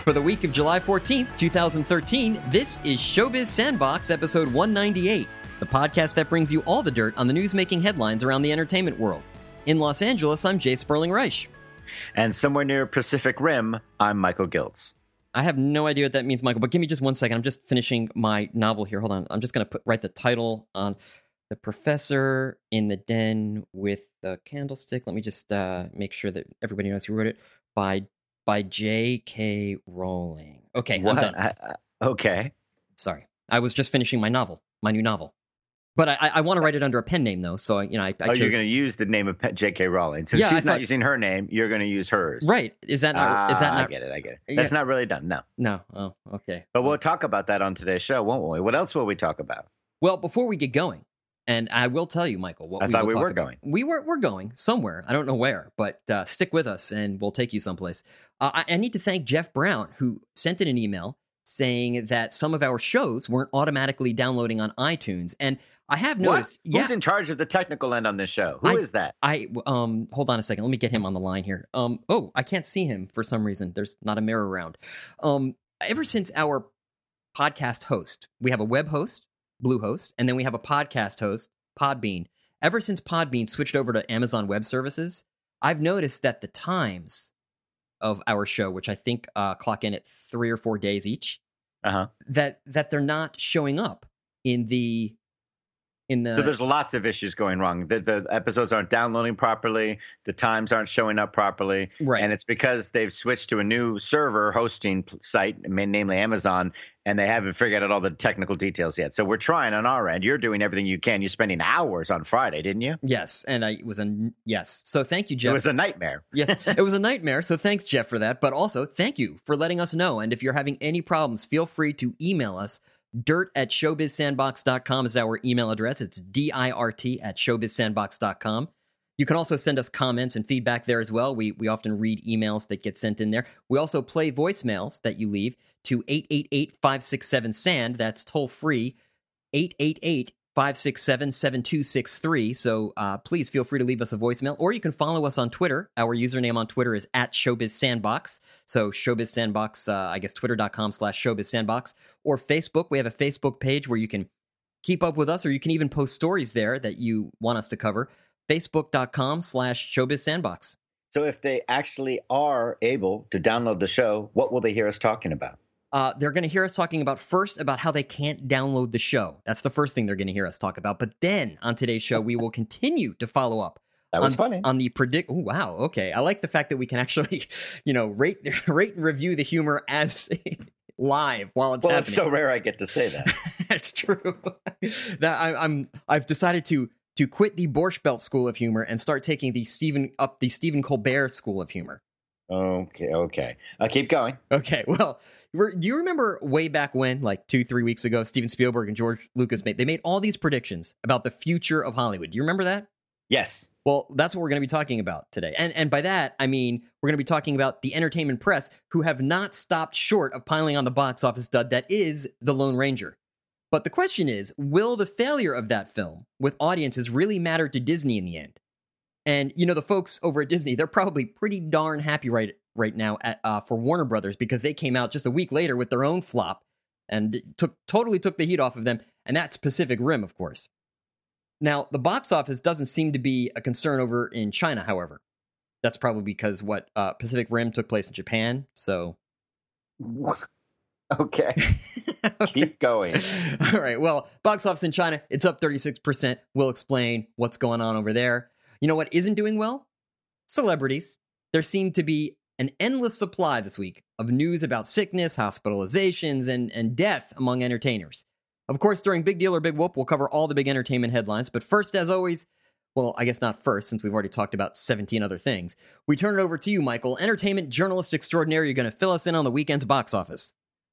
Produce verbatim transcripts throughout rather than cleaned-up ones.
For the week of July fourteenth, twenty thirteen, this is Showbiz Sandbox, episode one ninety-eight, the podcast that brings you all the dirt on the news-making headlines around the entertainment world. In Los Angeles, I'm Jay Sperling Reich. And somewhere near Pacific Rim, I'm Michael Giltz. I have no idea what that means, Michael, but give me just one second. I'm just finishing my novel here. Hold on. I'm just going to put write the title on The Professor in the Den with the Candlestick. Let me just uh, make sure that everybody knows who wrote it. By by J K. Rowling. Okay, what? I'm done. I, I, okay. Sorry. I was just finishing my novel, my new novel. But I, I want to write it under a pen name, though. So, you know, I, I oh, chose... you're going to use the name of J K. Rowling. Since yeah, she's thought... not using her name, you're going to use hers. Right. Is that not... Ah, is that not... I get it, I get it. That's yeah. not really done, no. No. Oh, okay. But we'll talk about that on today's show, won't we? What else will we talk about? Well, before we get going, and I will tell you, Michael, what I we thought will we talk were about. going. We were, we're going somewhere. I don't know where, but uh, stick with us, and we'll take you someplace. Uh, I, I need to thank Jeff Brown, who sent in an email saying that some of our shows weren't automatically downloading on iTunes, and I have noticed. What? Who's yeah, in charge of the technical end on this show? Who I, is that? I um hold on a second. Let me get him on the line here. Um oh, I can't see him for some reason. There's not a mirror around. Um ever since our podcast host, we have a web host, Bluehost, and then we have a podcast host, Podbean. Ever since Podbean switched over to Amazon Web Services, I've noticed that the times of our show, which I think uh, clock in at three or four days each, uh-huh. that that they're not showing up in the in the. So there's lots of issues going wrong. The, the episodes aren't downloading properly. The times aren't showing up properly. Right. And it's because they've switched to a new server hosting site, namely Amazon, and they haven't figured out all the technical details yet. So we're trying on our end. You're doing everything you can. You're spending hours on Friday, didn't you? Yes, and I was a yes. So thank you, Jeff. It was a nightmare. Yes, it was a nightmare. So thanks, Jeff, for that. But also, thank you for letting us know. And if you're having any problems, feel free to email us. Dirt at showbiz sandbox dot com is our email address. It's D I R T at showbiz sandbox dot com. You can also send us comments and feedback there as well. We we often read emails that get sent in there. We also play voicemails that you leave to eight eight eight, five six seven, S A N D. That's toll free, eight eight eight, five six seven, seven two six three. So uh, please feel free to leave us a voicemail, or you can follow us on Twitter. Our username on Twitter is at Showbiz Sandbox. So Showbiz Sandbox, uh, I guess twitter.com slash Showbiz Sandbox, or Facebook. We have a Facebook page where you can keep up with us, or you can even post stories there that you want us to cover. Facebook.com slash Showbiz Sandbox. So if they actually are able to download the show, what will they hear us talking about? Uh, they're going to hear us talking about first about how they can't download the show. That's the first thing they're going to hear us talk about. But then on today's show, we will continue to follow up. That was on, funny. On the predict. Oh, wow. Okay. I like the fact that we can actually, you know, rate rate and review the humor as live while it's well, happening. It's so rare I get to say that. That's true. that I, I'm. I've decided to to quit the Borscht Belt School of Humor and start taking the Stephen up the Stephen Colbert School of Humor. Okay. Okay. I'll keep going. Okay. Well. Do you remember way back when, like two, three weeks ago, Steven Spielberg and George Lucas made they made all these predictions about the future of Hollywood? Do you remember that? Yes. Well, that's what we're going to be talking about today. And and by that, I mean, we're going to be talking about the entertainment press who have not stopped short of piling on the box office dud that is The Lone Ranger. But the question is, will the failure of that film with audiences really matter to Disney in the end? And, you know, the folks over at Disney, they're probably pretty darn happy right right now at, uh, for Warner Brothers, because they came out just a week later with their own flop and took totally took the heat off of them. And that's Pacific Rim, of course. Now, the box office doesn't seem to be a concern over in China, however. That's probably because what uh, Pacific Rim took place in Japan. So, okay. okay. Keep going. All right. Well, box office in China, it's up thirty-six percent. We'll explain what's going on over there. You know what isn't doing well? Celebrities. There seem to be an endless supply this week of news about sickness, hospitalizations, and, and death among entertainers. Of course, during Big Deal or Big Whoop, we'll cover all the big entertainment headlines. But first, as always, well, I guess not first, since we've already talked about seventeen other things, we turn it over to you, Michael, entertainment journalist extraordinaire. You're going to fill us in on the weekend's box office.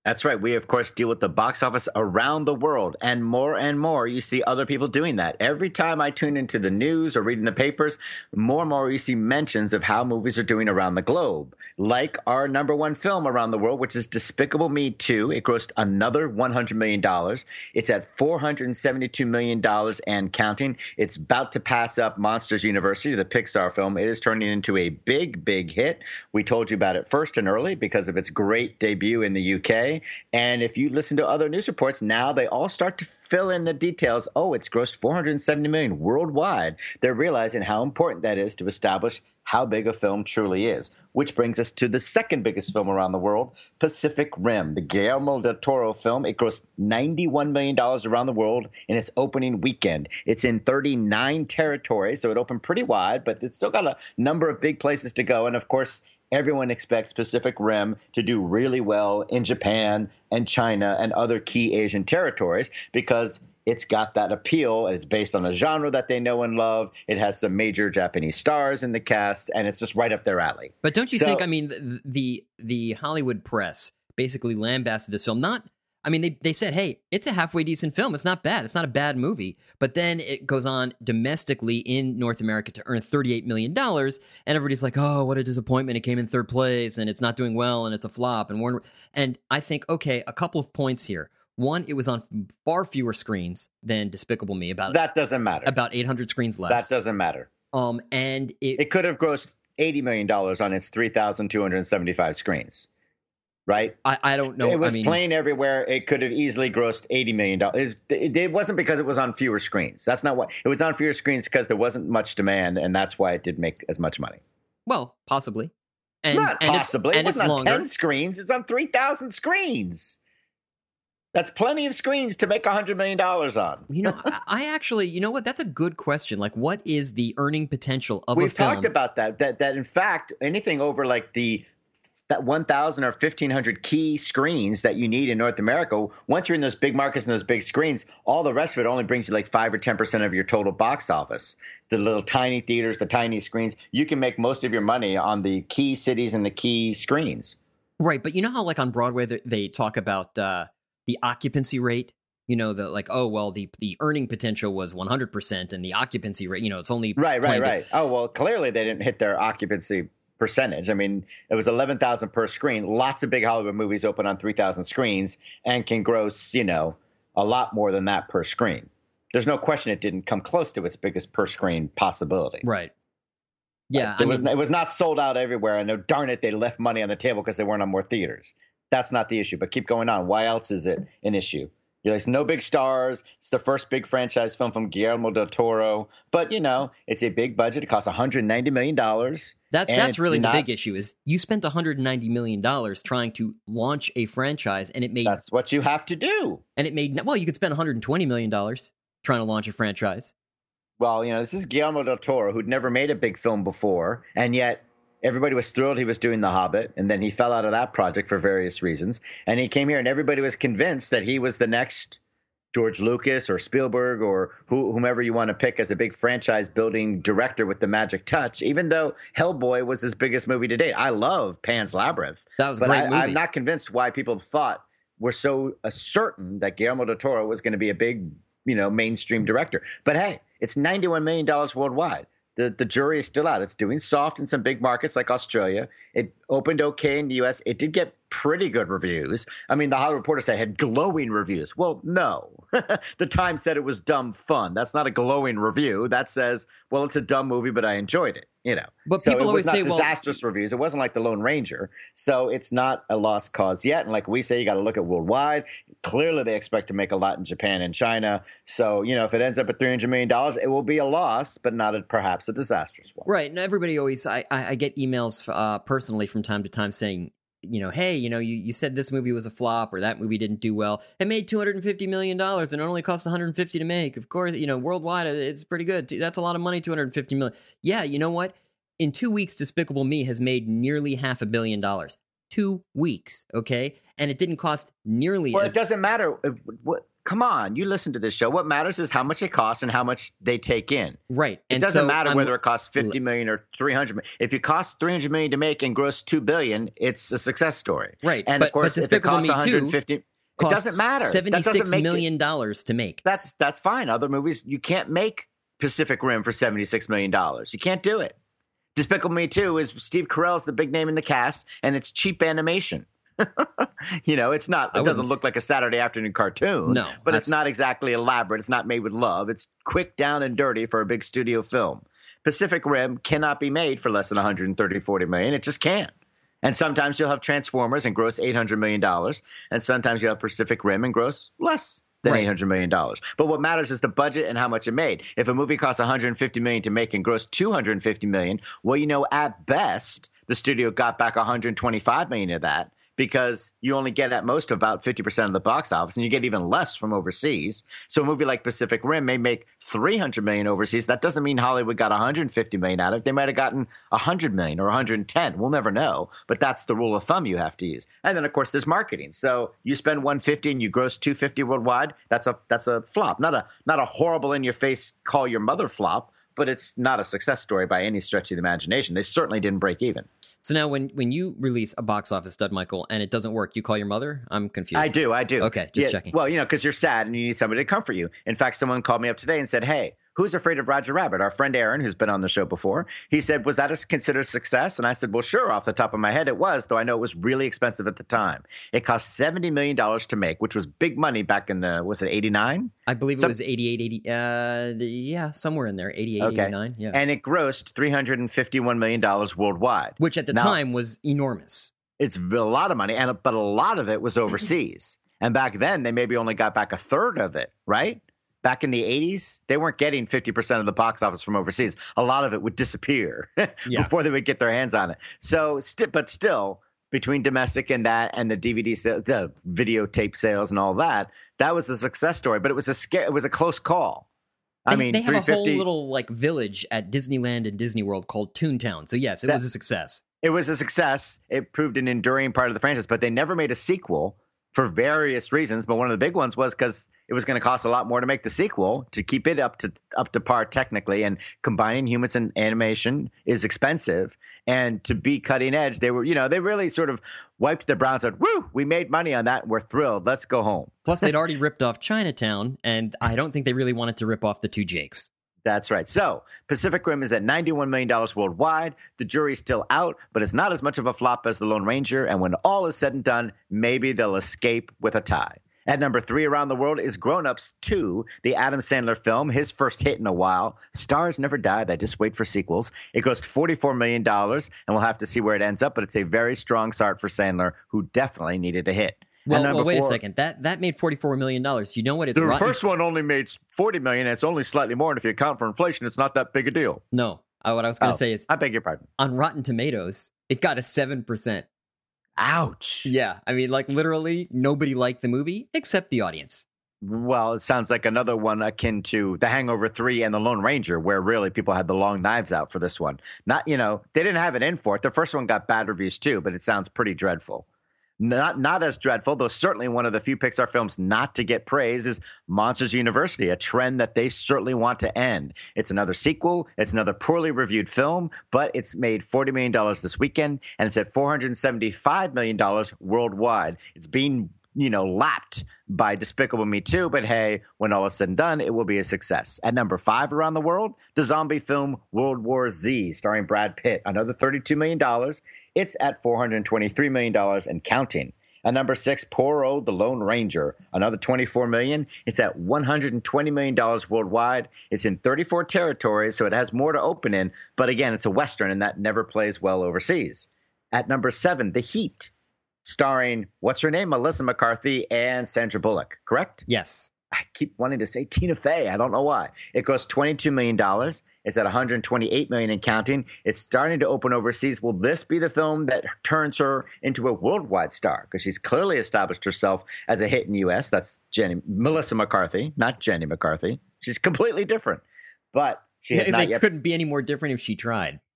That's right. We, of course, deal with the box office around the world. And more and more, you see other people doing that. Every time I tune into the news or read in the papers, more and more you see mentions of how movies are doing around the globe. Like our number one film around the world, which is Despicable Me two. It grossed another one hundred million dollars. It's at four hundred seventy-two million dollars and counting. It's about to pass up Monsters University, the Pixar film. It is turning into a big, big hit. We told you about it first and early because of its great debut in the U K. And if you listen to other news reports, now they all start to fill in the details. Oh, it's grossed four hundred seventy million dollars worldwide. They're realizing how important that is to establish how big a film truly is, which brings us to the second biggest film around the world, Pacific Rim, the Guillermo del Toro film. It grossed ninety-one million dollars around the world in its opening weekend. It's in thirty-nine territories, so it opened pretty wide, but it's still got a number of big places to go. And of course, everyone expects Pacific Rim to do really well in Japan and China and other key Asian territories because it's got that appeal. It's based on a genre that they know and love. It has some major Japanese stars in the cast, and it's just right up their alley. But don't you so, think, I mean, the, the the Hollywood press basically lambasted this film. Not, I mean, they, they said, hey, it's a halfway decent film. It's not bad. It's not a bad movie. But then it goes on domestically in North America to earn thirty-eight million dollars. And everybody's like, oh, what a disappointment. It came in third place and it's not doing well and it's a flop. And Warner, and I think, okay, a couple of points here. One, it was on far fewer screens than Despicable Me. About that doesn't matter. About eight hundred screens less. That doesn't matter. Um, and it, it could have grossed eighty million dollars on its three thousand two hundred seventy-five screens. Right? I, I don't know. It was I mean, playing everywhere. It could have easily grossed eighty million dollars. It, it, it wasn't because it was on fewer screens. That's not what. It was on fewer screens because there wasn't much demand, and that's why it didn't make as much money. Well, possibly. And, not and possibly. It's, and it wasn't it's on longer. ten screens. It's on three thousand screens. That's plenty of screens to make one hundred million dollars on. You know, I, I actually, you know what? That's a good question. Like, what is the earning potential of We've a film? talked about that, that. That, in fact, anything over like the that one thousand or fifteen hundred key screens that you need in North America, once you're in those big markets and those big screens, all the rest of it only brings you like five or ten percent of your total box office. The little tiny theaters, the tiny screens, you can make most of your money on the key cities and the key screens. Right, but you know how like on Broadway they, they talk about uh, the occupancy rate? You know, the like, oh, well, the the earning potential was one hundred percent and the occupancy rate, you know, it's only... Right, right, right. To- oh, well, clearly they didn't hit their occupancy percentage. I mean, it was eleven thousand per screen. Lots of big Hollywood movies open on three thousand screens and can gross, you know, a lot more than that per screen. There's no question it didn't come close to its biggest per screen possibility. Right. Yeah. Uh, it, I was, mean, it was not sold out everywhere. And darn it, they left money on the table because they weren't on more theaters. That's not the issue. But keep going on. Why else is it an issue? You're like, no big stars. It's the first big franchise film from Guillermo del Toro. But, you know, it's a big budget. It costs one hundred ninety million dollars. That, that's really not, the big issue is you spent one hundred ninety million dollars trying to launch a franchise and it made... That's what you have to do. And it made... Well, you could spend one hundred twenty million dollars trying to launch a franchise. Well, you know, this is Guillermo del Toro, who'd never made a big film before, and yet everybody was thrilled he was doing The Hobbit, and then he fell out of that project for various reasons. And he came here, and everybody was convinced that he was the next George Lucas or Spielberg or who, whomever you want to pick as a big franchise-building director with the magic touch, even though Hellboy was his biggest movie to date. I love Pan's Labyrinth. That was a but great I, movie. I'm not convinced why people thought were so uh, certain that Guillermo del Toro was going to be a big, you know, mainstream director. But hey, it's ninety-one million dollars worldwide. The the jury is still out. It's doing soft in some big markets like Australia. It opened okay in the U S. It did get pretty good reviews. I mean, the Hollywood Reporter said it had glowing reviews. Well, no. The Times said it was dumb fun. That's not a glowing review. That says, well, it's a dumb movie, but I enjoyed it. You know, but so people it was always not say, disastrous well, reviews. It wasn't like The Lone Ranger. So it's not a lost cause yet. And like we say, you got to look at worldwide. Clearly, they expect to make a lot in Japan and China. So, you know, if it ends up at three hundred million dollars, it will be a loss, but not a, perhaps a disastrous one. Right. And everybody always, I, I, I get emails uh, personally from time to time saying, you know, hey, you know, you, you said this movie was a flop or that movie didn't do well. It made two hundred fifty million dollars and it only cost one hundred fifty to make. Of course, you know, worldwide, it's pretty good. That's a lot of money, two hundred fifty million. Yeah, you know what? In two weeks, Despicable Me has made nearly half a billion dollars. Two weeks, okay? And it didn't cost nearly well, as... Well, it doesn't matter. What, come on, you listen to this show. What matters is how much it costs and how much they take in. Right. It and doesn't so matter I'm, whether it costs fifty million or three hundred million. If it costs three hundred million to make and gross two billion, it's a success story. Right. And but, of course, but if it Despicable costs Me one hundred fifty, two it doesn't matter. That seventy-six doesn't make million dollars it, to make. That's that's fine. Other movies, you can't make Pacific Rim for seventy-six million dollars. You can't do it. Despicable Me two is Steve Carell's the big name in the cast, and it's cheap animation. You know, it's not, it doesn't look like a Saturday afternoon cartoon. No. But it's not exactly elaborate. It's not made with love. It's quick, down, and dirty for a big studio film. Pacific Rim cannot be made for less than one hundred thirty, forty million. It just can't. And sometimes you'll have Transformers and gross eight hundred million dollars, and sometimes you'll have Pacific Rim and gross less than Right. eight hundred million dollars. But what matters is the budget and how much it made. If a movie costs one hundred fifty million dollars to make and gross two hundred fifty million dollars, well, you know, at best, the studio got back one hundred twenty-five million dollars of that, because you only get at most about fifty percent of the box office, and you get even less from overseas. So a movie like Pacific Rim may make three hundred million dollars overseas. That doesn't mean Hollywood got one hundred fifty million dollars out of it. They might have gotten one hundred million dollars or one hundred ten. We'll never know, but that's the rule of thumb you have to use. And then, of course, there's marketing. So you spend one hundred fifty and you gross two hundred fifty worldwide. That's a that's a flop. Not a not a horrible in-your-face call your mother flop, but it's not a success story by any stretch of the imagination. They certainly didn't break even. So now when, when you release a box office stud, Michael, and it doesn't work, you call your mother? I'm confused. I do, I do. Okay, just Yeah, checking. Well, you know, because you're sad and you need somebody to comfort you. In fact, someone called me up today and said, hey, who's afraid of Roger Rabbit? Our friend Aaron, who's been on the show before, he said, was that a considered success? And I said, well, sure, off the top of my head, it was, though I know it was really expensive at the time. It cost seventy million dollars to make, which was big money back in the, was it eighty-nine? I believe Some- it was eighty-eight, eighty, uh, yeah, somewhere in there, eighty-eight, Okay. eighty-nine, yeah. And it grossed three hundred fifty-one million dollars worldwide. Which at the Now- time was enormous. It's a lot of money, and but a lot of it was overseas. And back then, they maybe only got back a third of it, right? Back in the eighties, they weren't getting fifty percent of the box office from overseas. A lot of it would disappear Yeah. before they would get their hands on it. So, st- but still, between domestic and that, and the D V D, sa- the videotape sales, and all that, that was a success story. But it was a sca- it was a close call. I They, mean, they have a whole three fifty little like village at Disneyland and Disney World called Toontown. So yes, it That- was a success. It was a success. It proved an enduring part of the franchise, but they never made a sequel for various reasons. But one of the big ones was because it was going to cost a lot more to make the sequel to keep it up to up to par technically, and combining humans and animation is expensive. And to be cutting edge, they were, you know, they really sort of wiped their brow and said, "Woo, we made money on that. We're thrilled. Let's go home." Plus, they'd already ripped off Chinatown, and I don't think they really wanted to rip off the two Jakes. That's right. So Pacific Rim is at ninety-one million dollars worldwide. The jury's still out, but it's not as much of a flop as The Lone Ranger. And when all is said and done, maybe they'll escape with a tie. At number three around the world is Grown Ups two, the Adam Sandler film, his first hit in a while. Stars never die. They just wait for sequels. It grossed forty-four million dollars, and we'll have to see where it ends up, but it's a very strong start for Sandler, who definitely needed a hit. Well, And well wait four, a second. That that made forty-four million dollars. You know what? It's The rotten. first one only made forty million dollars, and it's only slightly more, and if you account for inflation, it's not that big a deal. No, uh, what I was going to Oh, say is I beg your pardon. on Rotten Tomatoes, it got a seven percent. Ouch. Yeah, I mean, like literally nobody liked the movie except the audience. Well, it sounds like another one akin to The Hangover three and The Lone Ranger, where really people had the long knives out for this one. Not, you know, they didn't have it in for it. The first one got bad reviews too, but it sounds pretty dreadful. Not not as dreadful, though certainly one of the few Pixar films not to get praise is Monsters University, a trend that they certainly want to end. It's another sequel. It's another poorly reviewed film, but it's made forty million dollars this weekend, and it's at four hundred seventy-five million dollars worldwide. It's being, you know, lapped by Despicable Me two, but hey, when all is said and done, it will be a success. At number five around the world, the zombie film World War Z, starring Brad Pitt, another thirty-two million dollars. It's at four hundred twenty-three million dollars and counting. At number six, poor old The Lone Ranger, another twenty-four million dollars. It's at one hundred twenty million dollars worldwide. It's in thirty-four territories, so it has more to open in, but again, it's a Western, and that never plays well overseas. At number seven, The Heat, starring, what's her name? Melissa McCarthy and Sandra Bullock, correct? Yes. I keep wanting to say Tina Fey. I don't know why. It costs twenty-two million dollars. It's at one hundred twenty-eight million dollars and counting. It's starting to open overseas. Will this be the film that turns her into a worldwide star? Because she's clearly established herself as a hit in the U S. That's Jenny, Melissa McCarthy, not Jenny McCarthy. She's completely different. But she has They not yet. couldn't be any more different if she tried.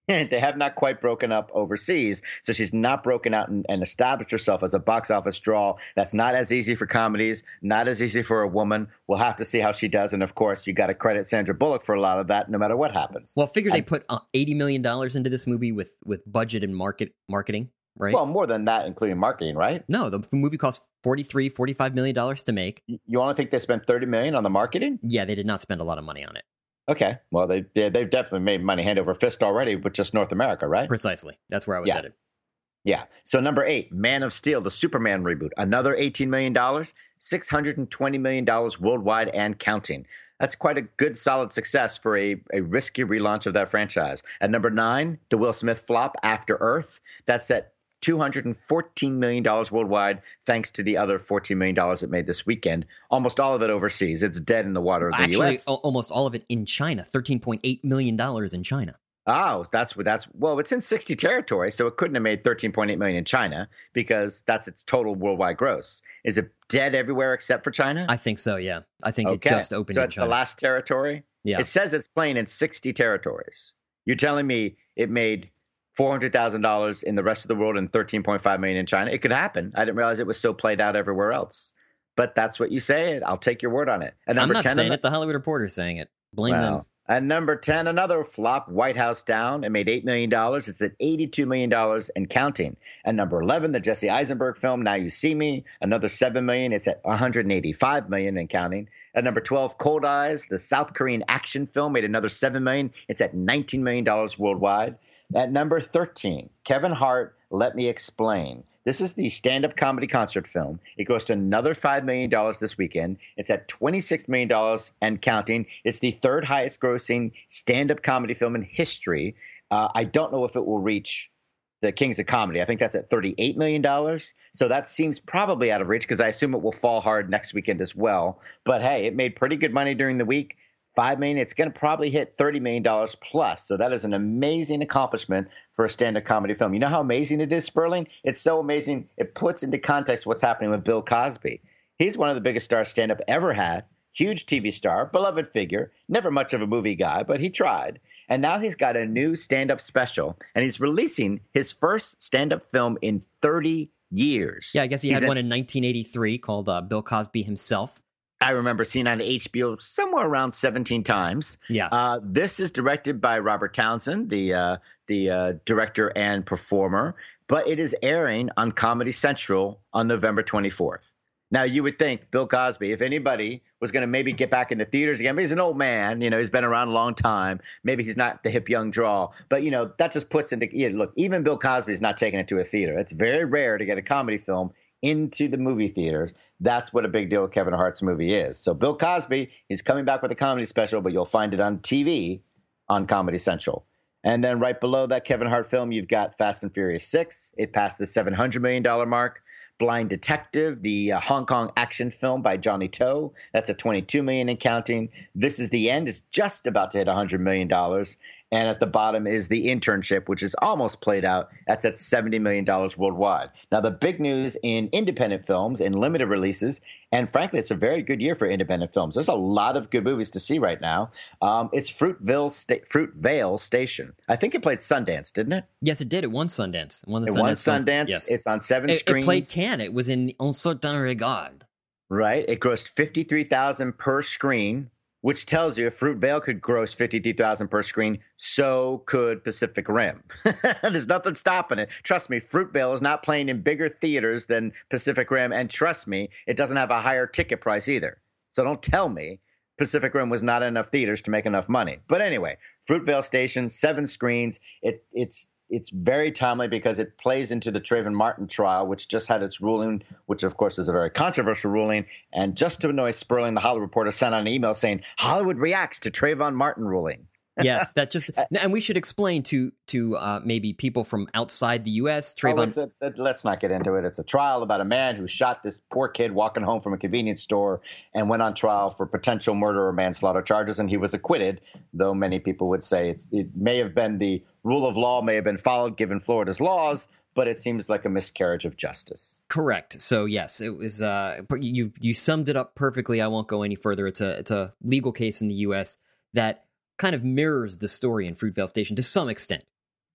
they have not quite broken up overseas. So she's not broken out and, and established herself as a box office draw. That's not as easy for comedies, not as easy for a woman. We'll have to see how she does. And of course, you got to credit Sandra Bullock for a lot of that, no matter what happens. Well, figure I, they put uh, eighty million dollars into this movie with, with budget and market marketing, right? Well, more than that, including marketing, right? No, the movie cost forty-three, forty-five million dollars to make. You only think they spent thirty million on the marketing? Yeah, they did not spend a lot of money on it. Okay. Well, they, they, they've definitely made money hand over fist already with just North America, right? Precisely. That's where I was yeah. headed. Yeah. So number eight, Man of Steel, the Superman reboot, another eighteen million dollars, six hundred twenty million dollars worldwide and counting. That's quite a good, solid success for a, a risky relaunch of that franchise. At number nine, the Will Smith flop, After Earth. That's at two hundred fourteen million dollars worldwide, thanks to the other fourteen million dollars it made this weekend. Almost all of it overseas. It's dead in the water of the Actually, U S. Actually, almost all of it in China, thirteen point eight million dollars in China. Oh, that's what that's well, it's in sixty territories, so it couldn't have made thirteen point eight million in China because that's its total worldwide gross. Is it dead everywhere except for China? I think so, yeah. I think okay. it just opened so in it's China. the last territory? Yeah. It says it's playing in sixty territories. You're telling me it made four hundred thousand dollars in the rest of the world and thirteen point five million dollars in China? It could happen. I didn't realize it was so played out everywhere else. But that's what you say. I'll take your word on it. And number I'm not ten, saying it. The Hollywood Reporter is saying it. Blame well, them. At number ten, another flop, White House Down. It made eight million dollars. It's at eighty-two million dollars and counting. At number eleven, the Jesse Eisenberg film, Now You See Me. Another seven million dollars. It's at one hundred eighty-five million dollars and counting. At number twelve, Cold Eyes, the South Korean action film, made another seven million dollars. It's at nineteen million dollars worldwide. At number thirteen, Kevin Hart, Let Me Explain. This is the stand-up comedy concert film. It goes to another five million dollars this weekend. It's at twenty-six million dollars and counting. It's the third highest grossing stand-up comedy film in history. Uh, I don't know if it will reach the Kings of Comedy. I think that's at thirty-eight million dollars. So that seems probably out of reach because I assume it will fall hard next weekend as well. But hey, it made pretty good money during the week. Five million, it's going to probably hit thirty million dollars plus. So that is an amazing accomplishment for a stand-up comedy film. You know how amazing it is, Sperling? It's so amazing. It puts into context what's happening with Bill Cosby. He's one of the biggest stars stand-up ever had. Huge T V star, beloved figure, never much of a movie guy, but he tried. And now he's got a new stand-up special, and he's releasing his first stand-up film in thirty years. Yeah, I guess he he's had in- one in nineteen eighty-three called uh, Bill Cosby Himself. I remember seeing on H B O somewhere around seventeen times. Yeah. Uh, this is directed by Robert Townsend, the uh, the uh, director and performer, but it is airing on Comedy Central on November twenty-fourth. Now, you would think Bill Cosby, if anybody was going to maybe get back in the theaters again, but he's an old man, you know, he's been around a long time. Maybe he's not the hip young draw, but, you know, that just puts into, yeah, look, even Bill Cosby is not taking it to a theater. It's very rare to get a comedy film into the movie theaters. That's what a big deal with Kevin Hart's movie is. So Bill Cosby, he's coming back with a comedy special, but you'll find it on T V on Comedy Central. And then right below that Kevin Hart film, you've got Fast and Furious six. It passed the seven hundred million dollars mark. Blind Detective, the uh, Hong Kong action film by Johnny To. That's at twenty-two million dollars and counting. This Is the End is just about to hit one hundred million dollars. And at the bottom is The Internship, which is almost played out. That's at seventy million dollars worldwide. Now, the big news in independent films, in limited releases, and frankly, it's a very good year for independent films. There's a lot of good movies to see right now. Um, it's Fruitvale, Sta- Fruitvale Station. I think it played Sundance, didn't it? Yes, it did. It won Sundance. It won the It Sundance. won Sundance. Yes. It's on seven It, screens. it played Cannes. It was in Un Certain Regard. Right. It grossed fifty-three thousand dollars per screen, which tells you if Fruitvale could gross fifty-three thousand dollars per screen, so could Pacific Rim. There's nothing stopping it. Trust me, Fruitvale is not playing in bigger theaters than Pacific Rim, and trust me, it doesn't have a higher ticket price either. So don't tell me Pacific Rim was not in enough theaters to make enough money. But anyway, Fruitvale Station, seven screens. It, it's It's very timely because it plays into the Trayvon Martin trial, which just had its ruling, which, of course, is a very controversial ruling. And just to annoy Sperling, the Hollywood Reporter sent out an email saying, Hollywood reacts to Trayvon Martin ruling. Yes, that just – and we should explain to to uh, maybe people from outside the U S, Trayvon Oh, a, let's not get into it. It's a trial about a man who shot this poor kid walking home from a convenience store and went on trial for potential murder or manslaughter charges, and he was acquitted, though many people would say it's, it may have been the rule of law may have been followed given Florida's laws, but it seems like a miscarriage of justice. Correct. So yes, it was. Uh, you you summed it up perfectly. I won't go any further. It's a it's a legal case in the U S that kind of mirrors the story in Fruitvale Station to some extent.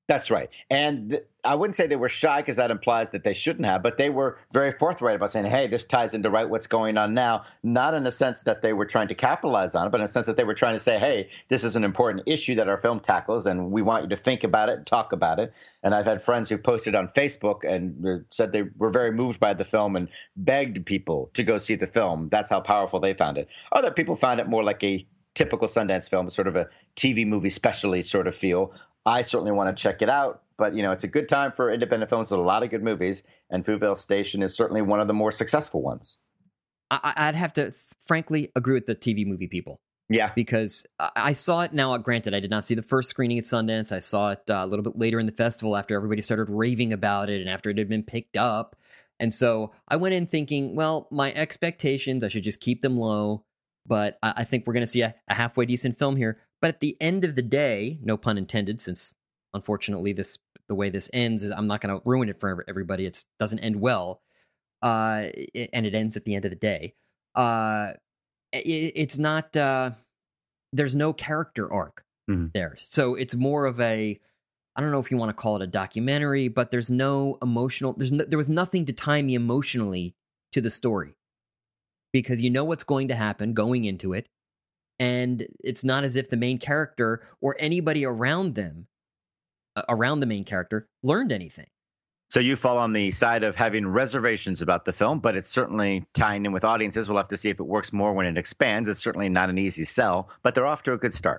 That's right. And th- I wouldn't say they were shy because that implies that they shouldn't have, but they were very forthright about saying, hey, this ties into right what's going on now. Not in a sense that they were trying to capitalize on it, but in a sense that they were trying to say, hey, this is an important issue that our film tackles, and we want you to think about it and talk about it. And I've had friends who posted on Facebook and said they were very moved by the film and begged people to go see the film. That's how powerful they found it. Other people found it more like a typical Sundance film, sort of a T V movie specialty sort of feel. I certainly want to check it out, but you know, it's a good time for independent films. There's a lot of good movies, and Fruitvale Station is certainly one of the more successful ones. I, I'd have to, frankly, agree with the T V movie people. Yeah, because I, I saw it. Now, granted, I did not see the first screening at Sundance. I saw it uh, a little bit later in the festival after everybody started raving about it and after it had been picked up. And so I went in thinking, well, my expectations, I should just keep them low. But I, I think we're going to see a, a halfway decent film here. But at the end of the day, no pun intended, since unfortunately this the way this ends is I'm not going to ruin it for everybody. It doesn't end well, uh, and it ends at the end of the day. Uh, it, it's not. Uh, there's no character arc mm-hmm. there, so it's more of a. I don't know if you want to call it a documentary, but there's no emotional. There's no, there was nothing to tie me emotionally to the story because you know what's going to happen going into it. And it's not as if the main character or anybody around them, uh, around the main character, learned anything. So you fall on the side of having reservations about the film, but it's certainly tying in with audiences. We'll have to see if it works more when it expands. It's certainly not an easy sell, but they're off to a good start.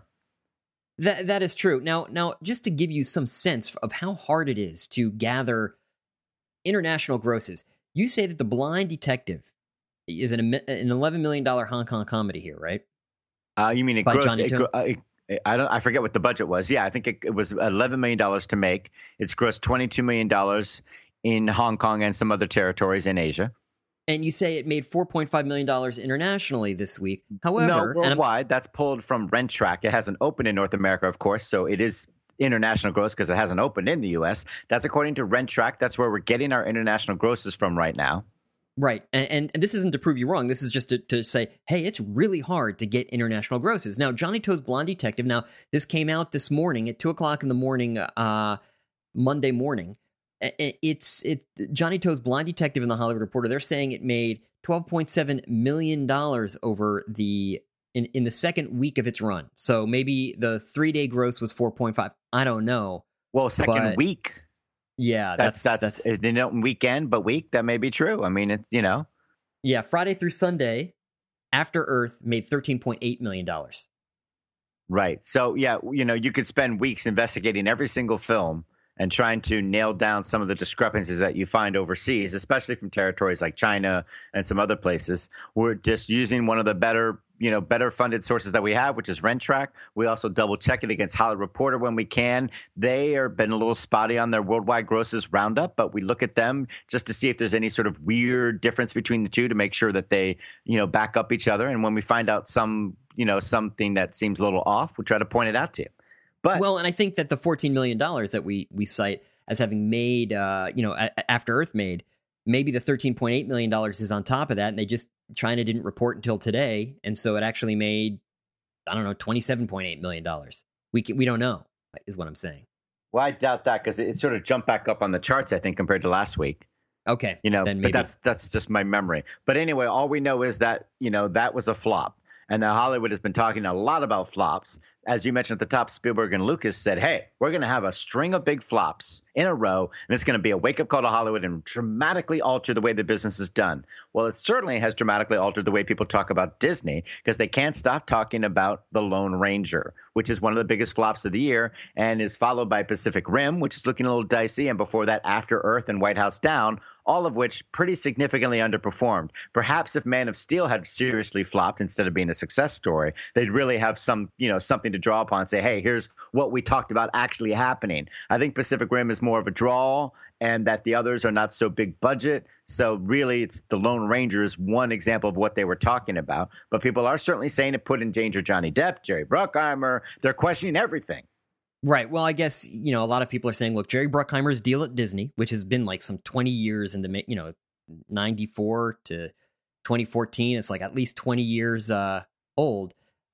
That that is true. Now, now, just to give you some sense of how hard it is to gather international grosses, you say that The Blind Detective is an, an eleven million dollars Hong Kong comedy here, right? Uh, you mean it By gross? Johnny It, To? uh, it, I don't. I forget what the budget was. Yeah, I think it, it was eleven million dollars to make. It's grossed twenty-two million dollars in Hong Kong and some other territories in Asia. And you say it made four point five million dollars internationally this week. However, no, worldwide. That's pulled from Rent Track. It hasn't opened in North America, of course, so it is international gross because it hasn't opened in the U S. That's according to Rent Track. That's where we're getting our international grosses from right now. Right. And, and, and this isn't to prove you wrong. This is just to, to say, hey, it's really hard to get international grosses. Now, Johnny To's Blonde Detective, now, this came out this morning at two o'clock in the morning, uh, Monday morning. It's it Johnny To's Blonde Detective in the Hollywood Reporter. They're saying it made twelve point seven million dollars over the in, in the second week of its run. So maybe the three-day gross was four point five. I don't know. Well, second but, week. Yeah, that's that's that's, that's they don't weekend, but week. That may be true. I mean, it, you know. Yeah, Friday through Sunday, After Earth made thirteen point eight million dollars. Right. So yeah, you know, you could spend weeks investigating every single film and trying to nail down some of the discrepancies that you find overseas, especially from territories like China and some other places. We're just using one of the better, you know, better funded sources that we have, which is Rent Track. We also double check it against Hollywood Reporter when we can. They have been a little spotty on their worldwide grosses roundup, but we look at them just to see if there's any sort of weird difference between the two to make sure that they, you know, back up each other. And when we find out some, you know, something that seems a little off, we try to point it out to you. But, well, and I think that the fourteen million dollars that we we cite as having made, uh, you know, a- After Earth made, maybe the thirteen point eight million dollars is on top of that, and they just, China didn't report until today, and so it actually made, I don't know, twenty-seven point eight million dollars. We can, we don't know, is what I'm saying. Well, I doubt that because it, it sort of jumped back up on the charts, I think, compared to last week. Okay. You know, then but maybe. that's that's just my memory. But anyway, all we know is that, you know, that was a flop. And now Hollywood has been talking a lot about flops. As you mentioned at the top, Spielberg and Lucas said, hey, we're going to have a string of big flops in a row, and it's going to be a wake-up call to Hollywood and dramatically alter the way the business is done. Well, it certainly has dramatically altered the way people talk about Disney because they can't stop talking about The Lone Ranger, which is one of the biggest flops of the year and is followed by Pacific Rim, which is looking a little dicey, and before that, After Earth and White House Down, all of which pretty significantly underperformed. Perhaps if Man of Steel had seriously flopped instead of being a success story, they'd really have some, you know, something to draw upon and say, hey, here's what we talked about actually happening. I think Pacific Rim is more of a draw and that the others are not so big budget. So really, it's The Lone Ranger is one example of what they were talking about. But people are certainly saying it put in danger Johnny Depp, Jerry Bruckheimer. They're questioning everything. Right. Well, I guess, you know, a lot of people are saying, look, Jerry Bruckheimer's deal at Disney, which has been like some twenty years in the, you know, ninety-four to twenty fourteen. It's like at least twenty years uh, old.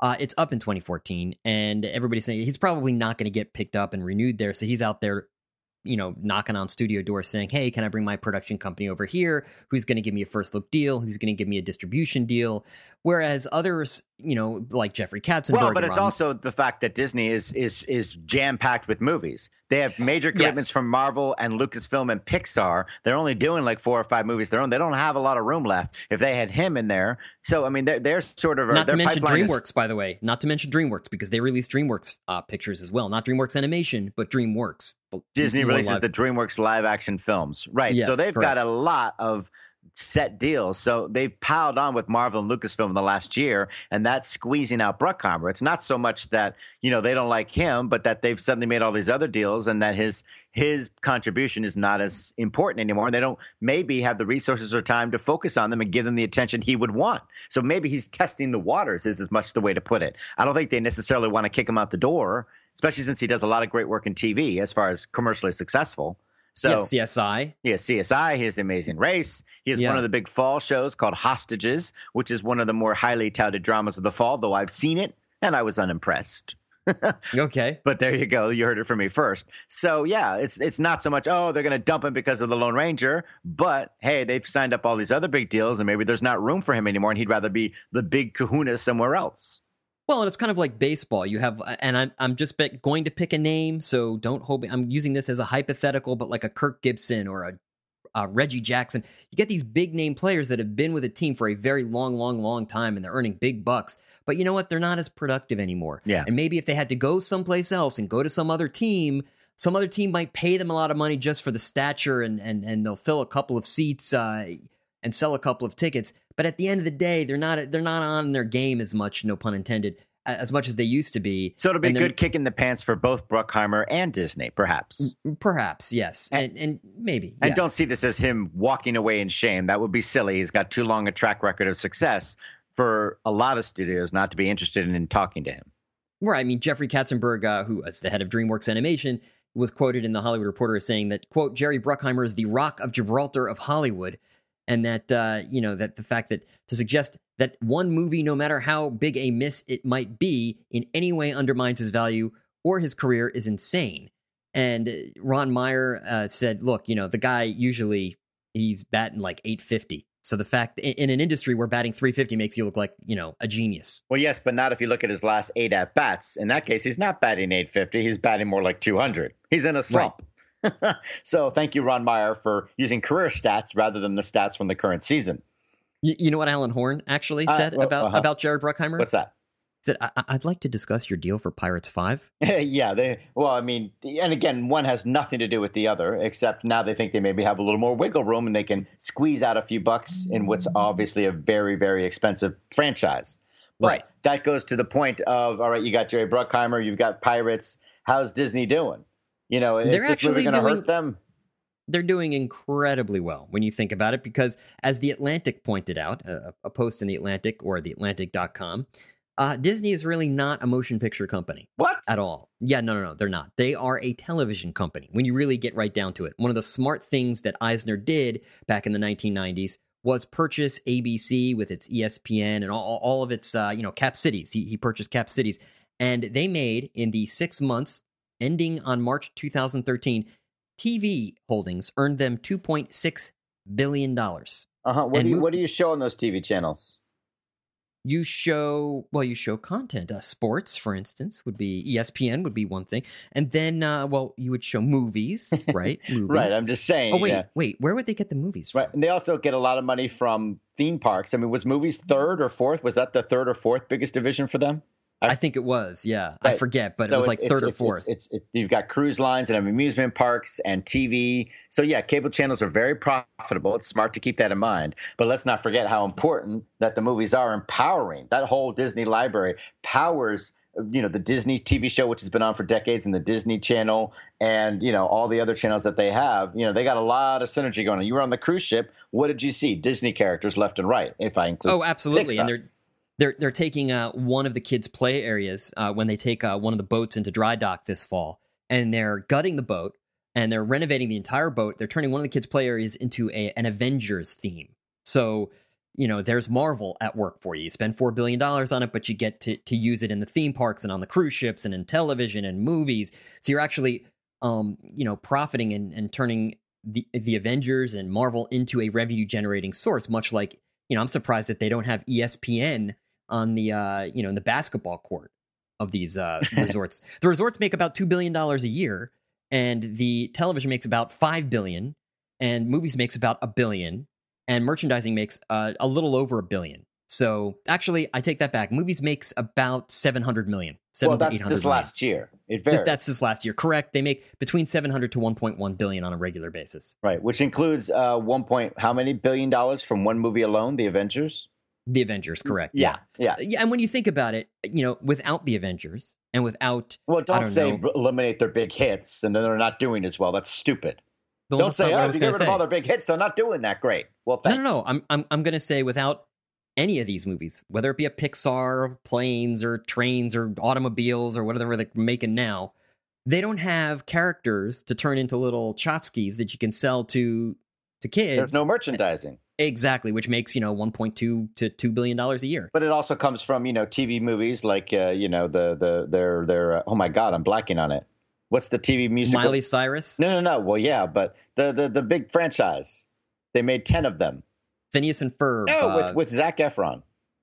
Uh, it's up in twenty fourteen, and everybody's saying he's probably not going to get picked up and renewed there. So he's out there, you know, knocking on studio doors saying, hey, can I bring my production company over here? Who's going to give me a first look deal? Who's going to give me a distribution deal? Whereas others, you know, like Jeffrey Katzenberg. Well, but it's Ron- also the fact that Disney is is is jam packed with movies. They have major commitments Yes. from Marvel and Lucasfilm and Pixar. They're only doing like four or five movies their own. They don't have a lot of room left. If they had him in there, so I mean, they're, they're sort of Not their to mention pipeline is- DreamWorks, by the way. Not to mention DreamWorks, because they release DreamWorks uh, pictures as well. Not DreamWorks Animation, but DreamWorks. Disney More releases live- the DreamWorks live action films, right? Yes, so they've correct. got a lot of set deals. So they've piled on with Marvel and Lucasfilm in the last year, and that's squeezing out Bruckheimer. It's not so much that, you know, they don't like him, but that they've suddenly made all these other deals and that his his contribution is not as important anymore. And they don't maybe have the resources or time to focus on them and give them the attention he would want. So maybe he's testing the waters is as much the way to put it. I don't think they necessarily want to kick him out the door, especially since he does a lot of great work in T V as far as commercially successful. So Yes, C S I. he has C S I. He has The Amazing Race. He has Yeah. one of the big fall shows called Hostages, which is one of the more highly touted dramas of the fall, though I've seen it and I was unimpressed. Okay. But there you go. You heard it from me first. So, yeah, it's it's not so much, oh, they're going to dump him because of the Lone Ranger. But, hey, they've signed up all these other big deals, and maybe there's not room for him anymore, and he'd rather be the big kahuna somewhere else. Well, and it's kind of like baseball. You have, and I'm I'm just be- going to pick a name, so don't hold me. I'm using this as a hypothetical, but like a Kirk Gibson or a, a Reggie Jackson. You get these big name players that have been with a team for a very long, long, long time, and they're earning big bucks. But you know what? They're not as productive anymore. Yeah. And maybe if they had to go someplace else and go to some other team, some other team might pay them a lot of money just for the stature, and and and they'll fill a couple of seats uh, and sell a couple of tickets. But at the end of the day, they're not they're not on their game as much, no pun intended, as much as they used to be. So it'll be a And they're- good kick in the pants for both Bruckheimer and Disney, perhaps. Perhaps, yes. And and maybe. And yeah. don't see this as him walking away in shame. That would be silly. He's got too long a track record of success for a lot of studios not to be interested in talking to him. Right. I mean, Jeffrey Katzenberg, uh, who is the head of DreamWorks Animation, was quoted in The Hollywood Reporter as saying that, quote, Jerry Bruckheimer is the Rock of Gibraltar of Hollywood. And that, uh, you know, that the fact that to suggest that one movie, no matter how big a miss it might be, in any way undermines his value or his career is insane. And uh, Ron Meyer uh, said, look, you know, the guy usually he's batting like eight fifty. So the fact in, in an industry where batting three fifty makes you look like, you know, a genius. Well, yes, but not if you look at his last eight at bats. In that case, he's not batting eight fifty. He's batting more like two hundred. He's in a slump. So thank you, Ron Meyer, for using career stats rather than the stats from the current season. You, you know what Alan Horn actually Uh, said well, about uh-huh. about Jared Bruckheimer? What's that? He said, I- I'd like to discuss your deal for Pirates five. Yeah, they well, I mean, and again, one has nothing to do with the other, except now they think they maybe have a little more wiggle room and they can squeeze out a few bucks in what's obviously a very, very expensive franchise. But Right. that goes to the point of, all right, you got Jerry Bruckheimer, you've got Pirates. How's Disney doing? You know, is They're this really actually going to doing- hurt them? They're doing incredibly well when you think about it, because as The Atlantic pointed out, a, a post in The Atlantic or the atlantic dot com, uh, Disney is really not a motion picture company What? at all. Yeah, no, no, no, they're not. They are a television company when you really get right down to it. One of the smart things that Eisner did back in the nineteen nineties was purchase A B C with its E S P N and all, all of its, uh, you know, Cap Cities. He, he purchased Cap Cities. And they made, in the six months ending on March two thousand thirteen, T V holdings earned them two point six billion dollars. Uh-huh. What And do you mo- what do you show on those T V channels? You show, well, you show content. Uh, sports, for instance, would be E S P N would be one thing. And then, uh, well, you would show movies, right? Movies. Right, I'm just saying. Oh, wait, yeah. wait. Where would they get the movies from? Right, and they also get a lot of money from theme parks. I mean, was movies third or fourth? Was that the third or fourth biggest division for them? I think it was, yeah. I Right. forget, but So it was it's- like it's- third or it's- fourth. It's, it's, it, you've got cruise lines and amusement parks and T V. So yeah, cable channels are very profitable. It's smart to keep that in mind. But let's not forget how important that the movies are empowering. That whole Disney library powers, you know, the Disney T V show, which has been on for decades, and the Disney Channel, and you know all the other channels that they have. You know, they got a lot of synergy going on. You were on the cruise ship. What did you see? Disney characters left and right. If I include, Oh, absolutely. Pixar. And they're they're they're taking uh, one of the kids' play areas uh, when they take uh, one of the boats into dry dock this fall, and they're gutting the boat and they're renovating the entire boat. They're turning one of the kids' play areas into a, an Avengers theme. So you know, there's Marvel at work for you. You spend four billion dollars on it, but you get to, to use it in the theme parks and on the cruise ships and in television and movies. So you're actually, um, you know, profiting and, and turning the the Avengers and Marvel into a revenue generating source, much like, you know, I'm surprised that they don't have E S P N on the, uh, you know, in the basketball court of these uh, resorts. The resorts make about two billion dollars a year, and the television makes about five billion dollars, and movies makes about a billion, and merchandising makes uh, a little over a billion. So actually, I take that back. Movies makes about seven hundred million. Well, that's this last year. It varies. This, that's this last year. Correct. They make between seven hundred to one point one billion on a regular basis. Right, which includes uh, one point how many billion dollars from one movie alone, The Avengers? The Avengers, correct. Yeah, yeah. yeah. So, yeah, and when you think about it, you know, without the Avengers and without Well, don't, don't say know, eliminate their big hits and then they're not doing as well. That's stupid. well, Don't that's say, not what I oh, was if you get gonna rid say. of all their big hits, they're not doing that great. Well, No, thanks. no, no. I'm I'm I'm going to say without any of these movies, whether it be a Pixar, planes or trains or automobiles or whatever they're making now, they don't have characters to turn into little tchotchkes that you can sell to to kids. There's no merchandising. Exactly, which makes, you know, one point two to two billion dollars a year. But it also comes from, you know, T V movies like, uh, you know, the, the, their, their, uh, oh my God, I'm blacking on it. What's the T V musical? Miley Cyrus? No, no, no. Well, yeah, but the, the, the big franchise, they made ten of them. Phineas and Ferb. No, uh, with, with Zac Efron.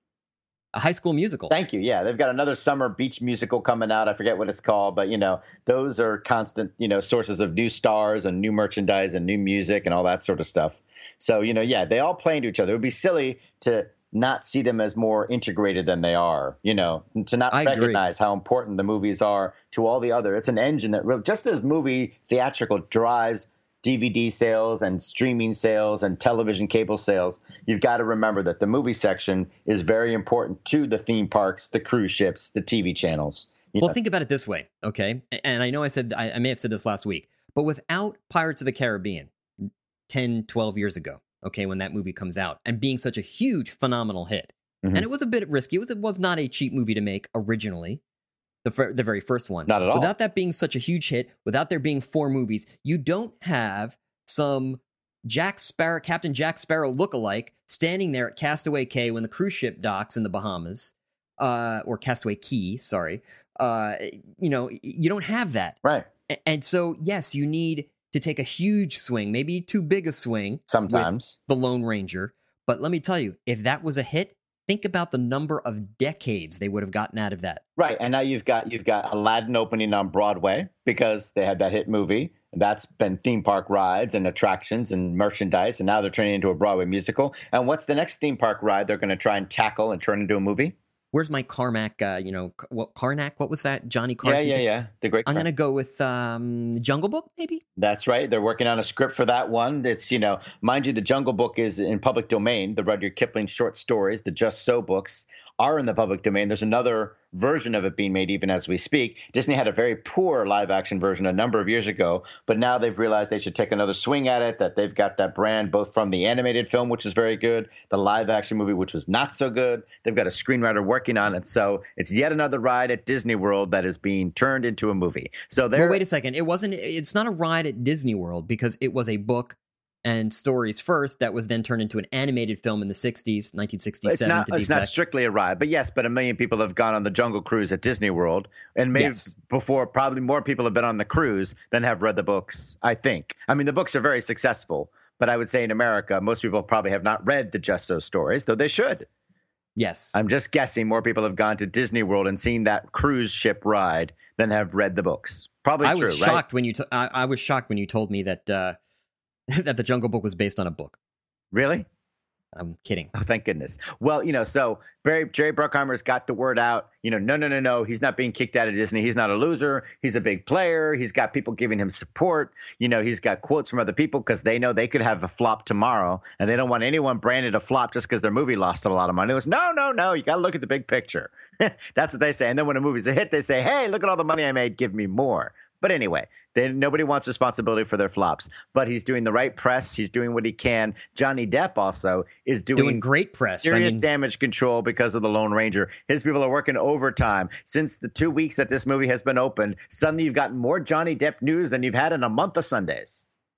a High School Musical. Thank you. Yeah, they've got another summer beach musical coming out. I forget what it's called, but, you know, those are constant, you know, sources of new stars and new merchandise and new music and all that sort of stuff. So, you know, yeah, they all play into each other. It would be silly to not see them as more integrated than they are, you know, to not I agree. recognize how important the movies are to all the other. It's an engine that really, just as movie theatrical drives D V D sales and streaming sales and television cable sales, you've got to remember that the movie section is very important to the theme parks, the cruise ships, the T V channels. You Well, know, think about it this way, okay? And I know I said, I, I may have said this last week, but without Pirates of the Caribbean ten, twelve years ago, okay, when that movie comes out, and being such a huge, phenomenal hit, Mhm. and it was a bit risky. It was, it was not a cheap movie to make originally, the, fir- the very first one. Not at all. Without that being such a huge hit, without there being four movies, you don't have some Jack Sparrow, Captain Jack Sparrow lookalike standing there at Castaway Cay when the cruise ship docks in the Bahamas, uh, or Castaway Key, sorry. Uh, you know, you don't have that. right. A- And so, yes, you need to take a huge swing, maybe too big a swing. Sometimes. With the Lone Ranger. But let me tell you, if that was a hit, think about the number of decades they would have gotten out of that. Right, and now you've got you've got Aladdin opening on Broadway because they had that hit movie. That's been theme park rides and attractions and merchandise, and now they're turning into a Broadway musical. And what's the next theme park ride they're going to try and tackle and turn into a movie? Where's my Carmack, uh, you know, what Karnak? What was that? Johnny Carson? Yeah, yeah, yeah. The great. I'm Car- going to go with um, Jungle Book, maybe? That's right. They're working on a script for that one. It's, you know, mind you, the Jungle Book is in public domain. The Rudyard Kipling short stories, the Just So books, are in the public domain. There's another version of it being made even as we speak. Disney had a very poor live action version a number of years ago, but now they've realized they should take another swing at it, that they've got that brand both from the animated film, which is very good, the live action movie, which was not so good. They've got a screenwriter working on it. So it's yet another ride at Disney World that is being turned into a movie. So they're Well, wait a second. It wasn't, it's not a ride at Disney World because it was a book and stories first that was then turned into an animated film in the sixties, nineteen sixty-seven It's not, to be it's exact. not strictly a ride, but yes, but a million people have gone on the Jungle Cruise at Disney World, and maybe Yes. before, probably more people have been on the cruise than have read the books, I think. I mean, the books are very successful, but I would say in America, most people probably have not read the Just So stories, though they should. Yes. I'm just guessing more people have gone to Disney World and seen that cruise ship ride than have read the books. Probably I true, was right? shocked when you t- I, I was shocked when you told me that uh, that the Jungle Book was based on a book. Really? I'm kidding. Oh, thank goodness. Well, you know, so Barry, Jerry Bruckheimer's got the word out. You know, no, no, no, no. He's not being kicked out of Disney. He's not a loser. He's a big player. He's got people giving him support. You know, he's got quotes from other people because they know they could have a flop tomorrow, and they don't want anyone branded a flop just because their movie lost them a lot of money. It was, no, no, no. You got to look at the big picture. That's what they say. And then when a movie's a hit, they say, hey, look at all the money I made. Give me more. But anyway, they, nobody wants responsibility for their flops. But he's doing the right press. He's doing what he can. Johnny Depp also is doing, Doing great press. I serious mean- damage control because of the Lone Ranger. His people are working overtime. Since the two weeks that this movie has been open, suddenly you've gotten more Johnny Depp news than you've had in a month of Sundays.